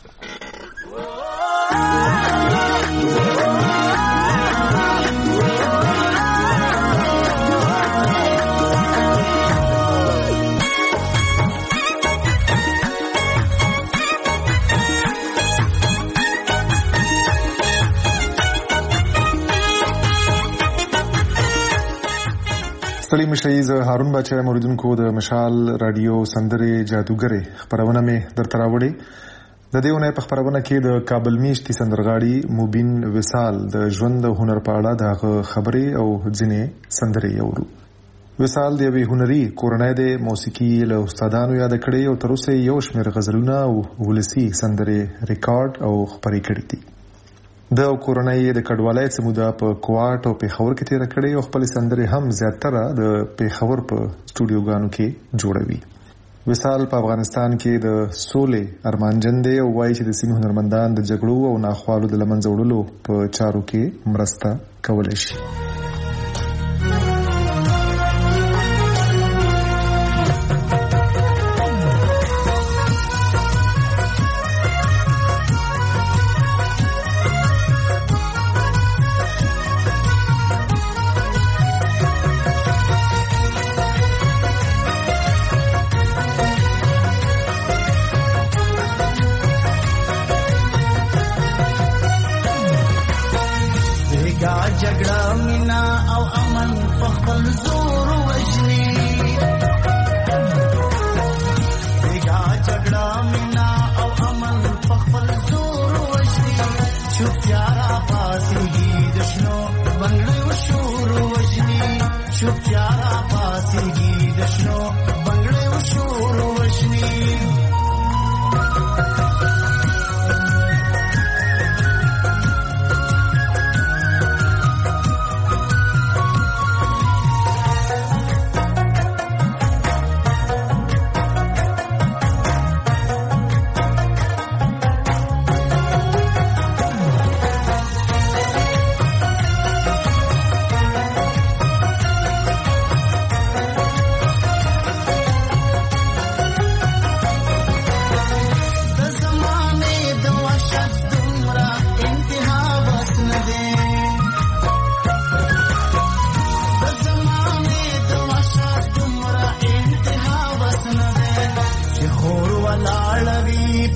ستړي مشري ز هارون بادشاہ موریدونکو د مشال رادیو سندري جادوګری خبرونه مې درته راوړي. د دې ونې په خبرونه کې د کابل میشتي سندرغاړي مبین وصال د ژوند او هنر په اړه د خبرې او ځینې سندري اورو. وصال د یوې هنري کورنۍ د موسیقي له استادانو یاد کړي او تر اوسه یو شمېر غزلونه او ولسي سندري ریکارډ او خبرې کړې دي. د کورنۍ د کډوالۍ سمودا په کوټ او پیښور کې تیر کړي او خپل سندري هم زیاتره د پیښور په سټوډیوګانو کې جوړوي. وصال په افغانستان کې د سولې ارمانجن دی او وایي چې د سیمې هنرمندان د جګړو او ناخوالو د لمنځه وړلو په چارو کې مرسته کولای شي.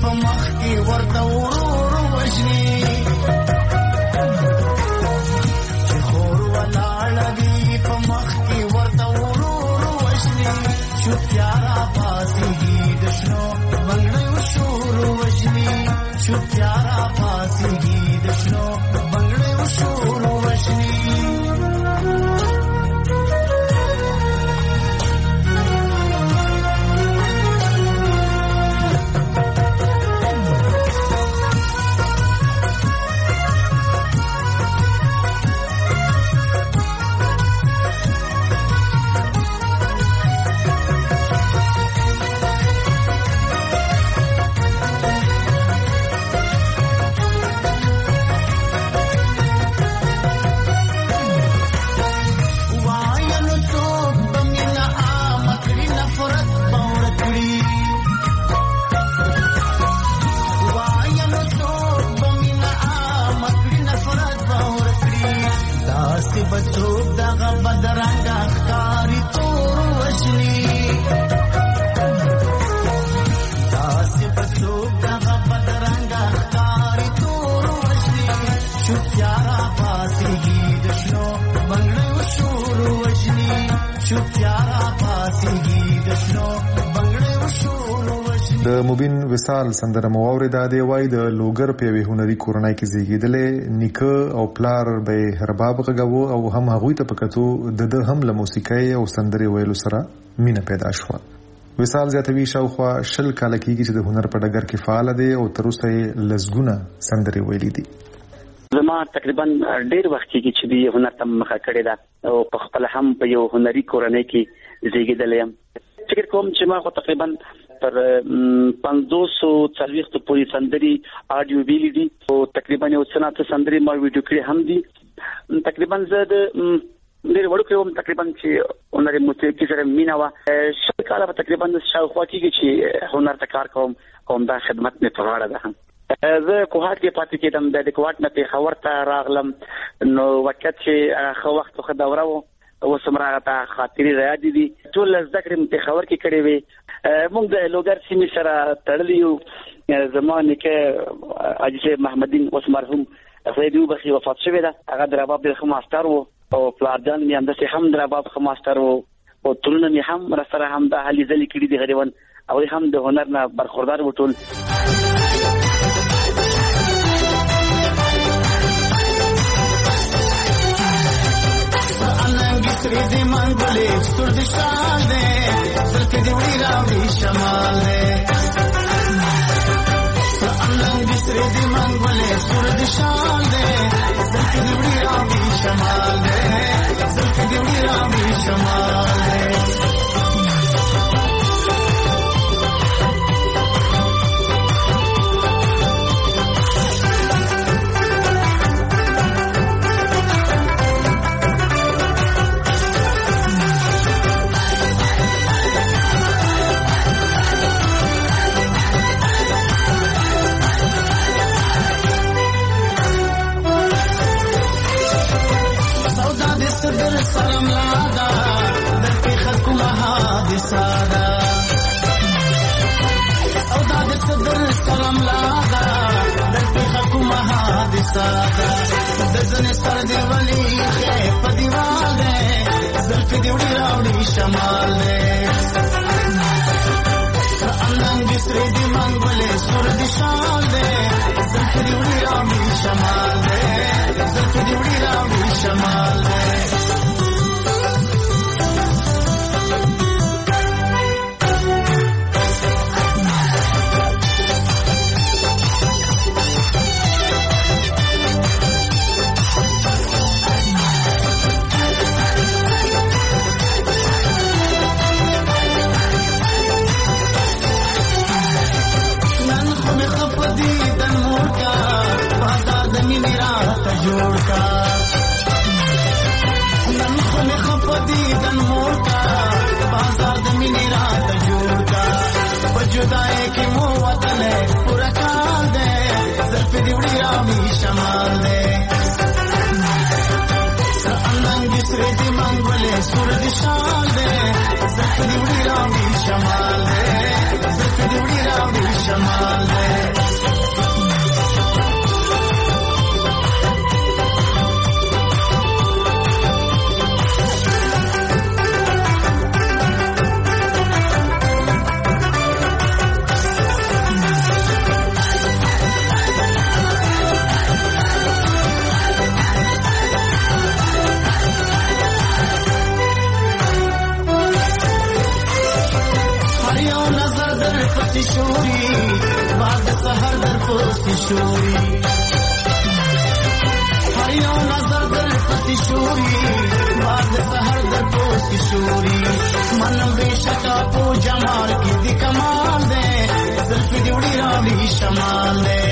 په مخ کې ورته ورور وژني چې خور ولاړه وي په مخ کې ورته ورور وژني چوپتیا را پاسېږي د شنو بنګړیو شور وژني چوپتیا را پاسېږي د شنو بنګړیو شور وژني بچوب دغه بدرنګه ښکاري تور وژني داسې بچوب دغه بدرنګه ښکاري تور وژني چوپتیا را پاسېږي د شنو بنګړیو شور وژني چوپتیا را پاسېږي د شنو بنګړیو شور وژني. د مبین وصال سندره مو واورېده. دی وایي د لوګر په یوې هنري کورنۍ کې زیږېدلی، نیکه او پلار به یې رباب غږاوه او هم هغوی ته په کتو د هم له موسیقۍ او سندرې ویلو سره مینه پیدا شوه. وصال زیاتوي شاوخوا 20 کاله کېږي چې د هنر په ډګر کې فعاله دی او تر اوسه یې لسګونه سندرې ویلي دي. زما تقریبا ډېر وخت کېږي چې د هنر ته مخه کړې ده او په خپل هم په یو هنري کورنۍ کې زیږېدلی یم. فکر کوم چې ما خو تقریبا پر 540 پورې سندري آډیو ویلي دي او تقریبا یو څه سندري ما ویډیو کړې هم دي. تقریبا زه د ډېر وړوکی وم تقریبا چې هنري موسیقي سره مینه وه. 20 کاله به تقریبا شاوخوا کېږي چې هنر ته کار کوم او همدا خدمت مې په غاړه ده. زه کوهاټ کې پاتې کېدم، د کوهاټ نه پېښور ته راغلم. نو وخت چې ښه وخت ښه دوره وه اوس هم راته خاطرې رايادې دي. ټول زده کړې مې پېښور کې کړې وې. موږ د لوګر سیمې سره تړلي یو. زما نیکه حاجي صاحب محمدین اوس مرحوم خدای دې وبخښي وفات شوی ده. هغه د رباب ډېر ښه ماسټر و او پلارجان مې همداسې هم د رباب ښه ماسټر و او ترونه مې هم راسره همدا هلې ځلې کړي دي غریبان او هم د هنر نه برخوردار و ټول. سری دی منګولې ستور دی شال دی زلفې دی وړي راوړي شمال دی اننګ سری دی منګولې ستور دی شال دی زلفې دی وړي راوړي شمال دی زلفې دی وړي راوړي شمال دی. سلام لادا دلته خلکو حادثه ده او دا د صدر سلام لادا دلته خلکو حادثه ده د ځنې سر دی ولی خې په دیوال ده زلفې دی وړي راوړي شمال ده اننګ سری دی منګولې سور دی شال ده زلفې دی وړي راوړي شمال ده زلفې دی وړي راوړي شمال ده. دوست شوري هر یو نظر در پتی شوري بعد سحر در دوست شوري من بشکا پو جمال کی دی کمال دے زلفی دی وڑی راوی شمال دے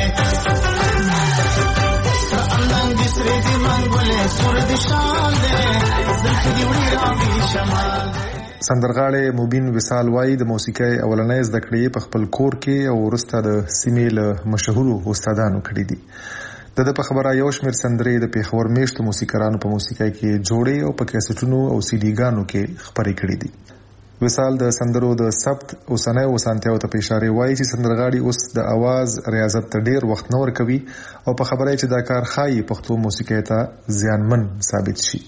اندن دی سری دی منگولے سور دی شال دے زلفی دی وڑی راوی شمال دے. سندرغاړی مبین وصال وای د موسیقۍ اولنۍ زده کړې په خپل کور کې او وروسته د سیمې له مشهورو استادانو کړې دي. د په خبره یو شمېر سندرې د پیښور میشتو موسیقارانو په موسیقۍ کې جوړې او په کیسټونو او سی ډي ګانو کې خپرې کړې دي. وصال د سندرو د ثبت اوسنۍ وسانتیاو ته په اشاره وایي چې سندرغاړي اوس د आवाज ریاضت ته ډیر وخت نه ورکوي او په خبره چې دا کار ښایي پښتو موسیقۍ ته زیانمن ثابت شي.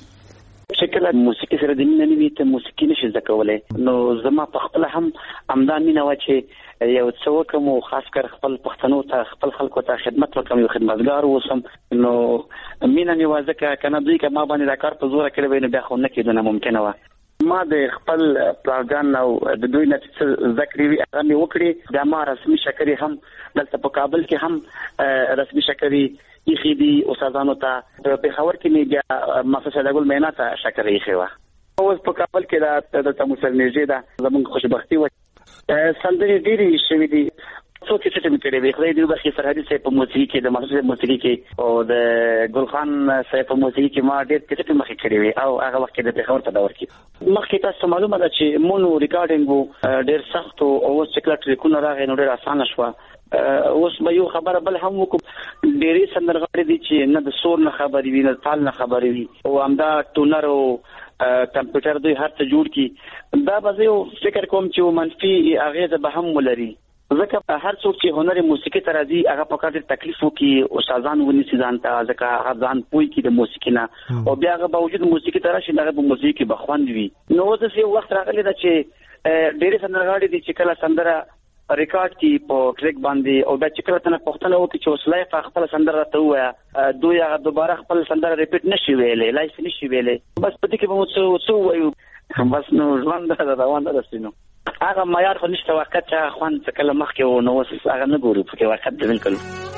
شکل موسیقي سره د مینې نه ته موسیقي نشي زکولای نو زما په خپل هم امداني نه و چې یو څو کوم خاص کر خپل پښتنو ته خپل خلکو ته خدمت وکم یو خدمتګار وسم نو مینه مې وځکه کنه دوی که ما باندې دا کار په زور کړی وای نو بیا خو نه کېدو نه ممکنه و ما د خپل پلاګان او د دوی نه ذکر وی هغه مې وکړي د ما رسمي شکرې هم دلته په کابل کې هم رسمي شکرې یخي دي استادانو ته په پیښور کې مې بیا مؤسسه دګل مینا ته شکرې یخي و اوس په کابل کې دا د تمثيل نږدې ده زموږ خوشبختي و سندرې ډېرې شوې دي څو چې څه مې کړې وي خدای دې وبخښي فرهادي صاحب په موسیقي کې د مؤسسه موسیقي کې او د ګلخان صاحب په موسیقي کې ما ډېر څه مخې کړې وي او هغه وخت کې د پیښور په دور کې مخکې تاسو معلومه ده چې مونو ریکارډینګ ډېر سخت او اوس چې کله ټریکونه راغی نو ډېر اسانه شو اوس به یو خبره بل هم وکړو ډېری سندرغاړي دي چې نه د سور نه خبرې وي نه تال نه خبرې وي او همدا ټونر او کمپیوټر دوی هر څه جوړ کی دا به یو فکر کوم چې منفي اغیزه به هم ولري ځکه هر څوک چې هنر موسیقي ته راځي هغه په کار تکلیف وکي او استادان ونیسي ځان ته ځکه هغه ځان پوي کی د موسیقي نه او بیا هغه باوجود موسیقي ته راشي هغه په موسیقي بخوند وي نو اوس یو وخت راغلی دا چې ډېر سندرغاړي دي چې کله سندره ریکارډ کی په ټریک باندې او دا چې کله تنه پښتنه وکړي چې وسلای په خپل سندره ته وایا دوی هغه دوباره خپل سندره ریپیټ نشي ویلې لایف نشي ویلې بس پدې کې به مو څه وایو بس نو ژوند دا روان ده سينو هغه معیار خو نشته وخت چې خوان څه کله مخکې و نو اوس هغه نه ګورو په وخت دې بالکل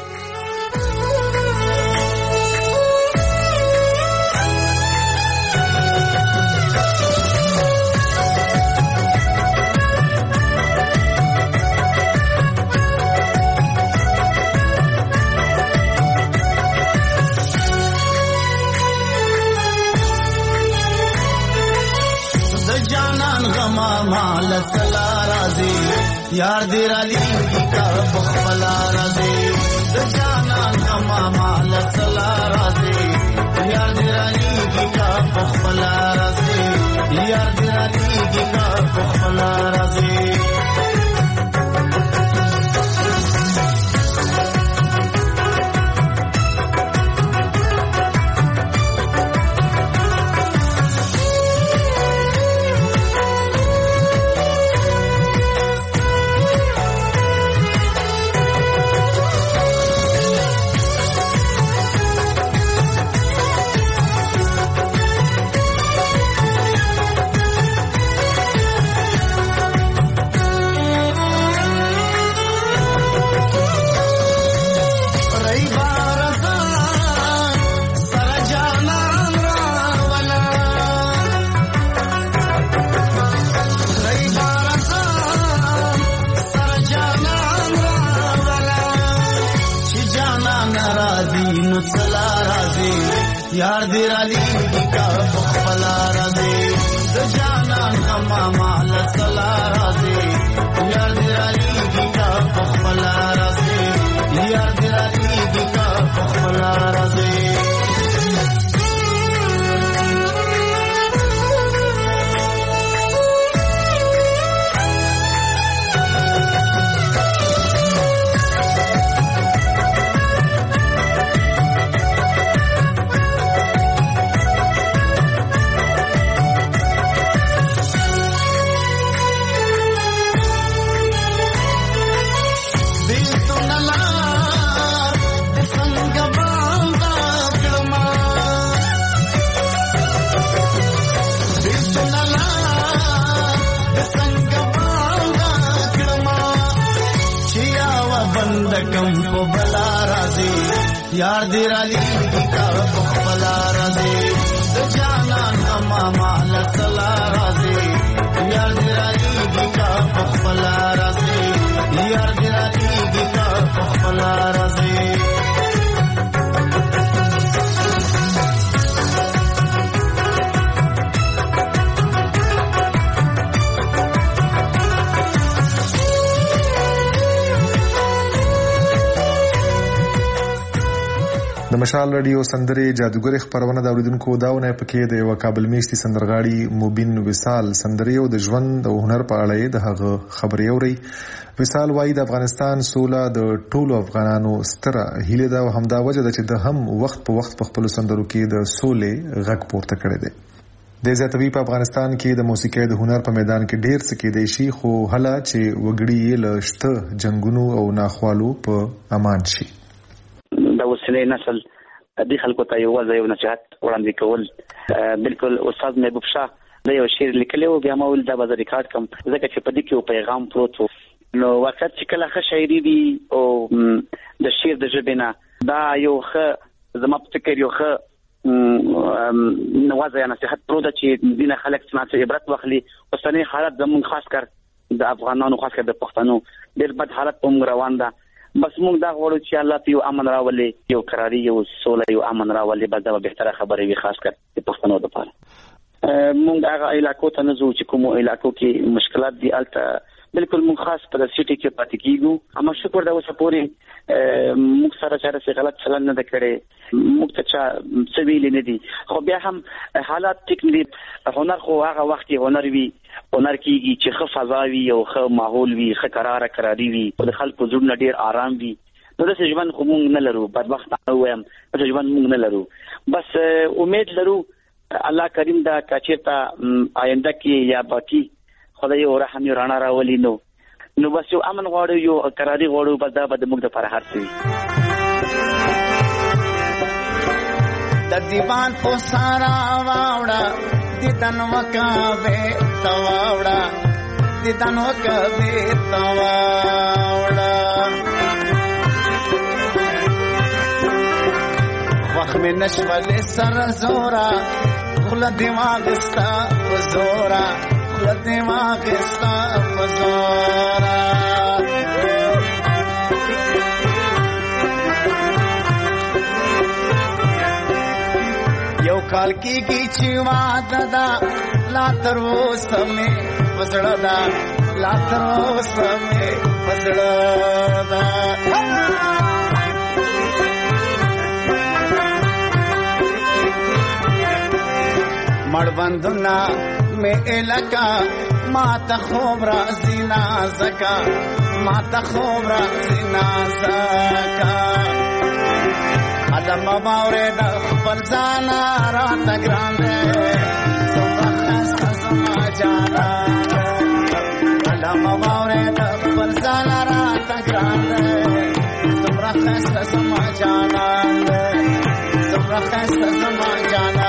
مال سلا رازي یار دې رالي کا بخلا رازي د جانان غما مال سلا رازي یار دې رالي کا بخلا رازي یار دې رالي کا بخلا رازي یار دې رالي کا بخلا رازي د جانان غما مال سلا رازي یار دې رالي کا بخلا رازي یار دې رالي کا بخلا رازي بلا راځي یار دې را لېږي کا په خپله راځي د جانان ماما لکلا راځي یار دې را لېږي کا په خپله راځي یار دې را لېږي کا په خپله راځي د مشال رادیو سندرې جادوګر خبرونه د اوریدونکو داونه پکې د یو کابل میشتي سندرغاړي موبین وصال سندرې او د ژوند او هنر په اړه د هغه خبرې اوري. وصال وايي د افغانستان سوله د ټولو افغانانو ستره هیله ده او همدا وجه ده چې د هم وخت په وخت په خپل سندرو کې د سولې غږ پورته کړی دی. د زیاتوي په افغانستان کې د موسیقۍ د هنر په میدان کې ډیر څه کېدای شي خو هله چې وګړي له شته جنگونو او ناخوالو په امان شي. د اوسنۍ نسل د خلکو ته یو ځای نصيحت وړاندې کول بالکل استاد محبوب شاه د یو شعر لیکلی و بیا ما ول دا به ریکارډ کوم ځکه چې په دې کې یو پیغام پروت و نو وخت چې کله ښه شاعري وي او د شعر د ژبې نه دا یو ښه زما په فکر یو ښه نوازه یا نصيحت پروت چې دینه خلک څه عبرت واخلي. اوسنۍ حالت زموږ خاص کر د افغانانو خاص کر د پښتنو ډېر بد حالت په روان ده. بس موږ دا غواړو چې الله ته یو امن راولي یو قراري یو سوله یو امن راولي بس دا به بهتره خبره وي خاص کر د پښتنو لپاره. موږ هغه علاقو ته نه ځو چې کوم علاقو کې مشکلات دي الته بالکل موږ خاص په سټي کې پاتې کیږو. اما شکر دا اوسه پورې موږ سره چې غلط چلن نه کړي موږ ته څه ویل نه دي خو بیا هم حالات ټیک دي. هنر خو هغه وخت هنر وي هنر کیږي چې ښه فضا وي او ښه ماحول وي ښه قراري وي او د خلکو زړونه ډیر آرام وي. نو داسې ژوند خو موږ نه لرو بدبخت نه وایم داسې ژوند موږ نه لرو. بس امید لرو الله کریم دا کچېرته آینده کې یا باقي خدای یو رحم یو رڼا راولي نو بس یو امن غواړو یو قراري غواړو بس دا به د موږ دپاره هر څه وي. د دیوان په سارا واوړه دیدن وکاوه تواوړه دیدن وکاوه تواوړه وخت مې نشول سر زورا خل دماغ استا وزورا خل دماغ استا وزورا یو کال کېږي چې واده ده لا تر اوسه مې په زړه ده لا تر اوسه مې په زړه ده. مړبندونه مې الکا ما ته خوب راځي نازکا ما ته خوب راځي نازکا ادم باورې د خپل ځان را تګران دې څومره خسته زما جانا ادم باورې د خپل ځان را تګران دې څومره خسته زما جانا څومره خسته زما جانا.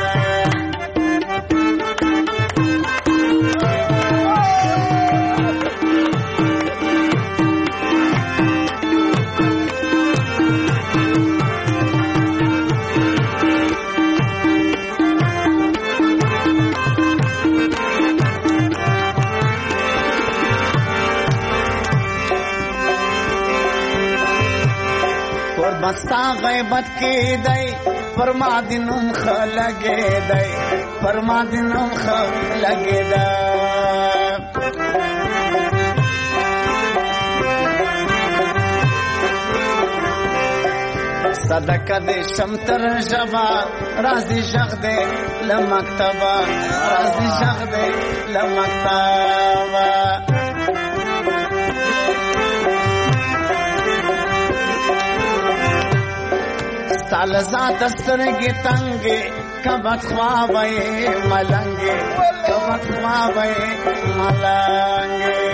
بستا غیبت کی دی فرما دینم خلگے دی فرما دینم خلگے دی صدقه دی شمتر جبا رازی شخ دی لمکتبا رازی شخ دی لمکتبا سال ذات سترګې تنګې کبت خوابې ملنګې کبت خوابې ملنګې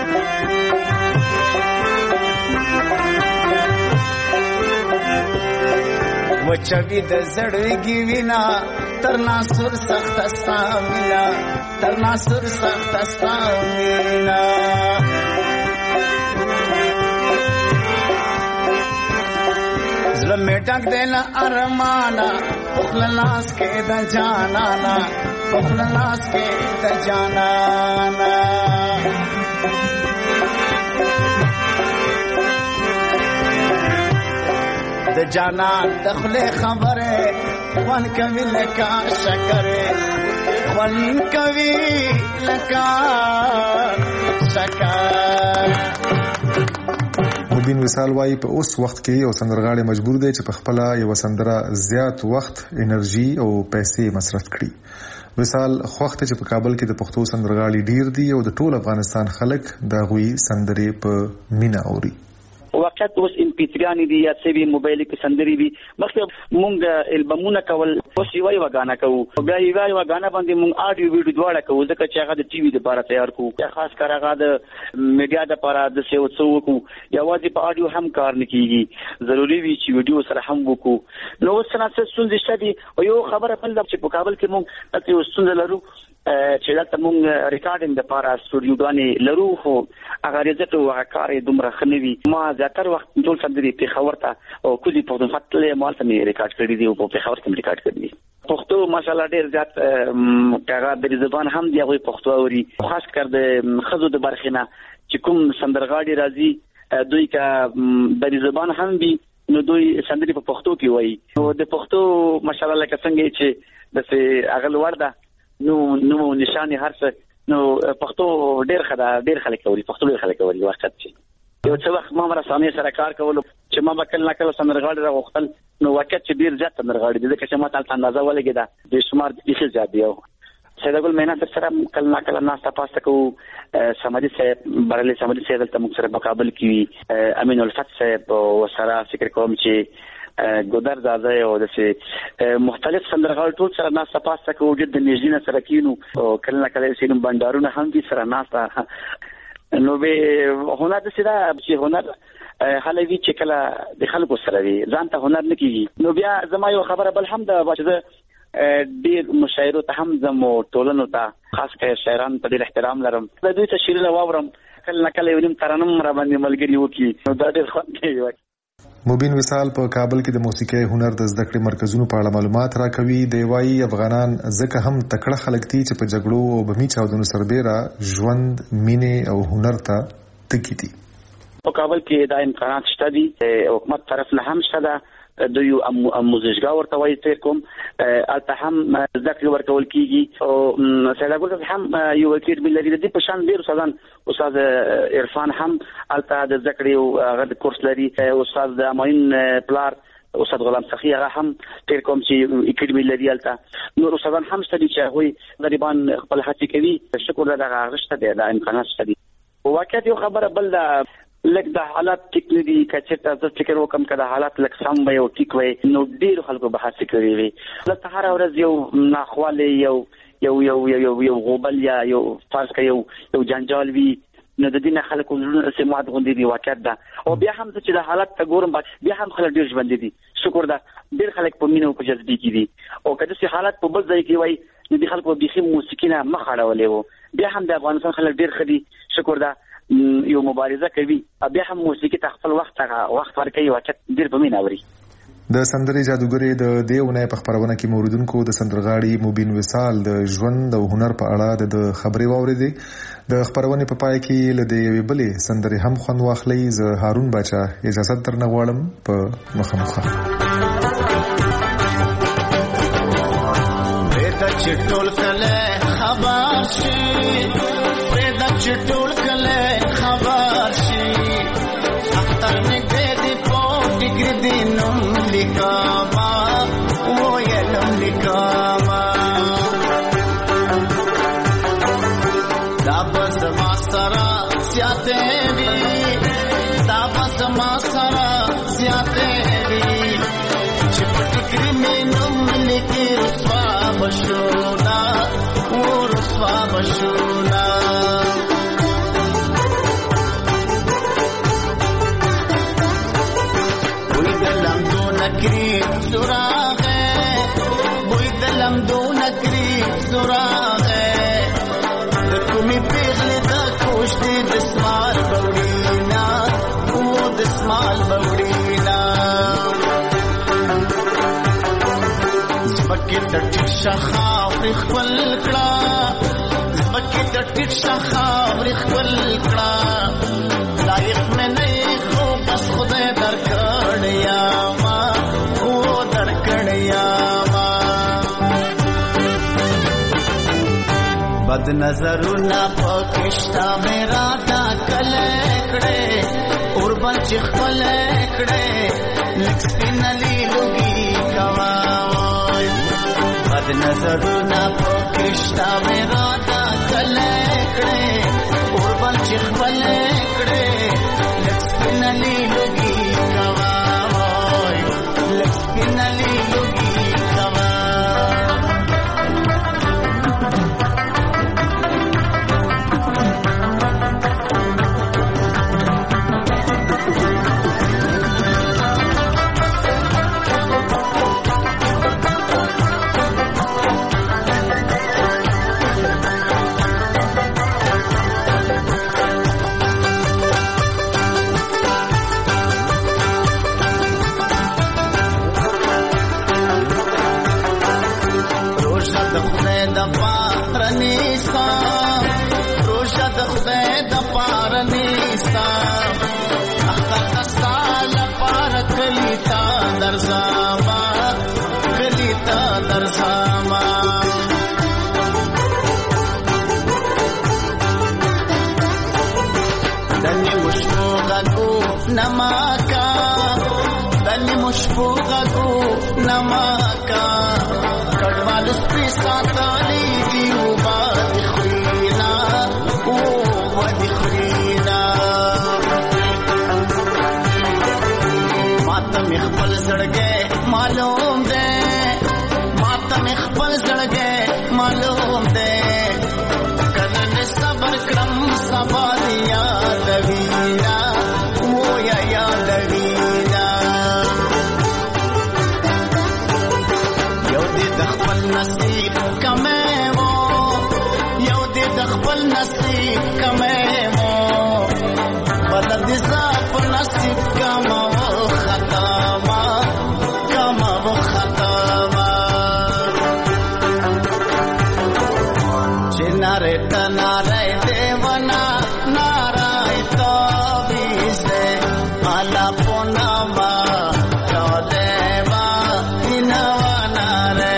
وچوي د زړګي وینا تر ناسور سخت سامنا تر ناسور سخت سامنا زلمه ډک دی له ارمانه خپل لاس کې د جانانا خپل لاس کې د جانانا د جانان دخل خبره وان کوي لکه شکر وان کوي لکه شکر. مبین وصال وايي په اوس وخت کې یو سندرغاړی مجبور دی چې په خپل یو سندره زیات وخت انرژي او پیسې مصرف کړي. وصال خوښ چې په کابل کې د پښتو سندرغاړي ډیر دي او د ټول افغانستان خلک د غوي سندرې په مینا اوري. وقت اوس MP3 دي یا څه وی موبایل کې سندري دي مخکې مونږ البمونه کول اوس یو غانا کوو بیا یو غانا باندې مونږ اډیو ویډیو دواړه کوو ځکه چې هغه د ټي وي لپاره تیار کوو یا خاص کر هغه د میډیا لپاره د سیو څو کوو یا واځي په اډیو هم کار نکېږي ضروری وی چې ویډیو سره هم وکړو. نو اوس څنګه څه شته او یو خبره بل چې په کابل کې مونږ تاسو څنګه لرو چې دلته مونږ ریکارډینګ لپاره سټوډیوګانې لرو خو هغه رزته او کارې دومره خنوي ما زیاتره وخت ټول سندري په خبرته او کوزي په فتله مالته مې ریکارډ کړی دی او په خبر کې ریکارډ کړی دی. پښتو ماشاءالله ډېر زیات هغه د زبان هم دی هغه پښتو اوري خاص کر د خزو د برخنه چې کوم سندرغاړي راځي دوی کا د زبان هم دی نو دوی سندري په پښتو کې وایي نو د پښتو ماشاءالله لکه څنګه چې د اغل ورده نو نشانه هر څه نو پښتو ډېر خلک اوري پښتو ډېر خلک اوري وخت چې یو څه وخت ما رسامي سره کار کول چې ما بکل نکله سندرغاړي راغختل نو وخت چې ډېر زیات سندرغاړي دي چې ما تاسو اندازه ولګی دا د شمار د څه زیات دی سیدګل مینا سره کله نکله ناستا پاسته کو سمادي صاحب برلي سمادي صاحب ته موږ سره مقابل کی امین الفت صاحب او سره فکر کوم چې ګودر زاده او د مختلف سندرغاړي ټول سره ناستا پاسته کو د نږدې سره کینو او کله نکله سینم بندارونه هم دي سره ناستا نو به هنر د سره چې هنر حالوي چې کله د خلکو سره وي ځان ته هنر نه کیږي نو بیا زما یو خبره بل هم د چې ډیر مشاعر ته هم زمو ټولنو ته خاص کر شاعران ته ډیر احترام لرم د دوی ته شیرینه واورم کله کله یو نیم ترنم را باندې ملګری وکي نو دا ډیر خوند کوي. مبین وصال په کابل کې د موسیقي هنر د زده کړې مرکزونو په اړه معلومات راکوي. دی وايي افغانان ځکه هم تکړه خلک دي چې په جګړو او بمی چاودنو سربېره ژوند مینه او هنر ته تکي دي. په کابل کې دا امکانات شته دي حکومت طرف نه هم شته د یو موزیګا ورته وایي تر کوم الته هم ذکر ورکول کیږي او سیدګل هم یو وکیل بلری د په شان ډیر استاد عرفان هم الته د ذکر یو غد کورس لري استاد د امین پلار استاد غلام سخی هغه هم تر کوم چې اکیډمي لري الته نور استادان هم ستدي چې هغه غریبان خپل هڅه کوي شکر دغه غشته د امکانات ستدي واقعیت یو خبره بل لکه د حالات ټیک نه دي کچې تاسو فکر وکم کړه حالات لکه سم وي او ټیک وي نو ډیر خلکو بحث کوي لکه هر ورځ یو ناخواله یو غوبل یا یو فرض کوي یو جنجال وي نو د دې خلکو سمات غوندي دی واقعیت ده او بیا هم چې د حالات ته ګورم بیا هم خلک ډیر ژوند دي شکر ده ډیر خلک په مینه او په جذبې کې دي او کله چې حالات په بل ځای کې وي نو د خلکو بيخي موسیقي نه مخ اړولې وو بیا هم د افغانستان خلک ډیر خدي شکر ده یو مبارزه کوي بیا هم موسیقي ته خپل وخت ورکوي واقعیت ډیر په مینه اوري. د سندري جادوګرې د دیونه په خبرونه کې موریدونکو د سندرغاړي مبین وصال د ژوند او هنر په اړه د خبرې واوریدي. د خبرونه په پای کې لدې وی بلې سندري هم خوند واخلي. زه هارون باچا اجازه درنه غواړم په مخامخه چټول کله خبر شي پردا چټول کله خبر شي اختر نه دې په ډیګر دینم لیکما او ینم لیکما دا بس ما سره سیاته وی دا بس ما سره سیاته وی چې په ډیګر مینم لیکي بشونا ورسوا بشونا بوی دلم دو نکری سراغه بوی دلم دو نکری سراغه دکمی پیغلی دا کوشتی دسمال بوڑینا او دسمال بوڑینا ټټ شخاوري خپل کړه زمکه د ټټ شخاوري خپل کړه لایق مې نه خو بس خدای درکړیا ما او درکړیا ما بد نظرونه پکشتا میرا دا کله کړه اور بچ خپل کړه لکسپینلی لوګي کوا بد نظرونه پکشتا میرا دا کله کړه اور بچ خپل کړه لکسپینلی لوګي کوا لکسپینلی لوګي کوا نماکا دنی مشفوغو نماکا کڑوال سپی ساتالی دیو بادی خرینا او بادی خرینا ماتم اخبل زڑگے معلوم دے ماتم اخبل زڑگے معلوم دے کرن صبر کرم سبادیا دوینا نصیب کمه وو یو دې د خپل نصیب کمه وو بدل دې صاحب نصیب کما وو خطا ما کما وو خطا ما چناره تناره دیوانا نارای تو بیسه الا پونا ما تو دیوا اینوانا رے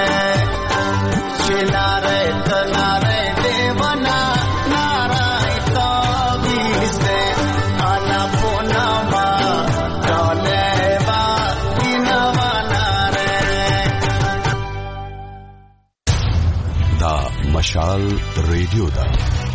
مشال ریډیو دا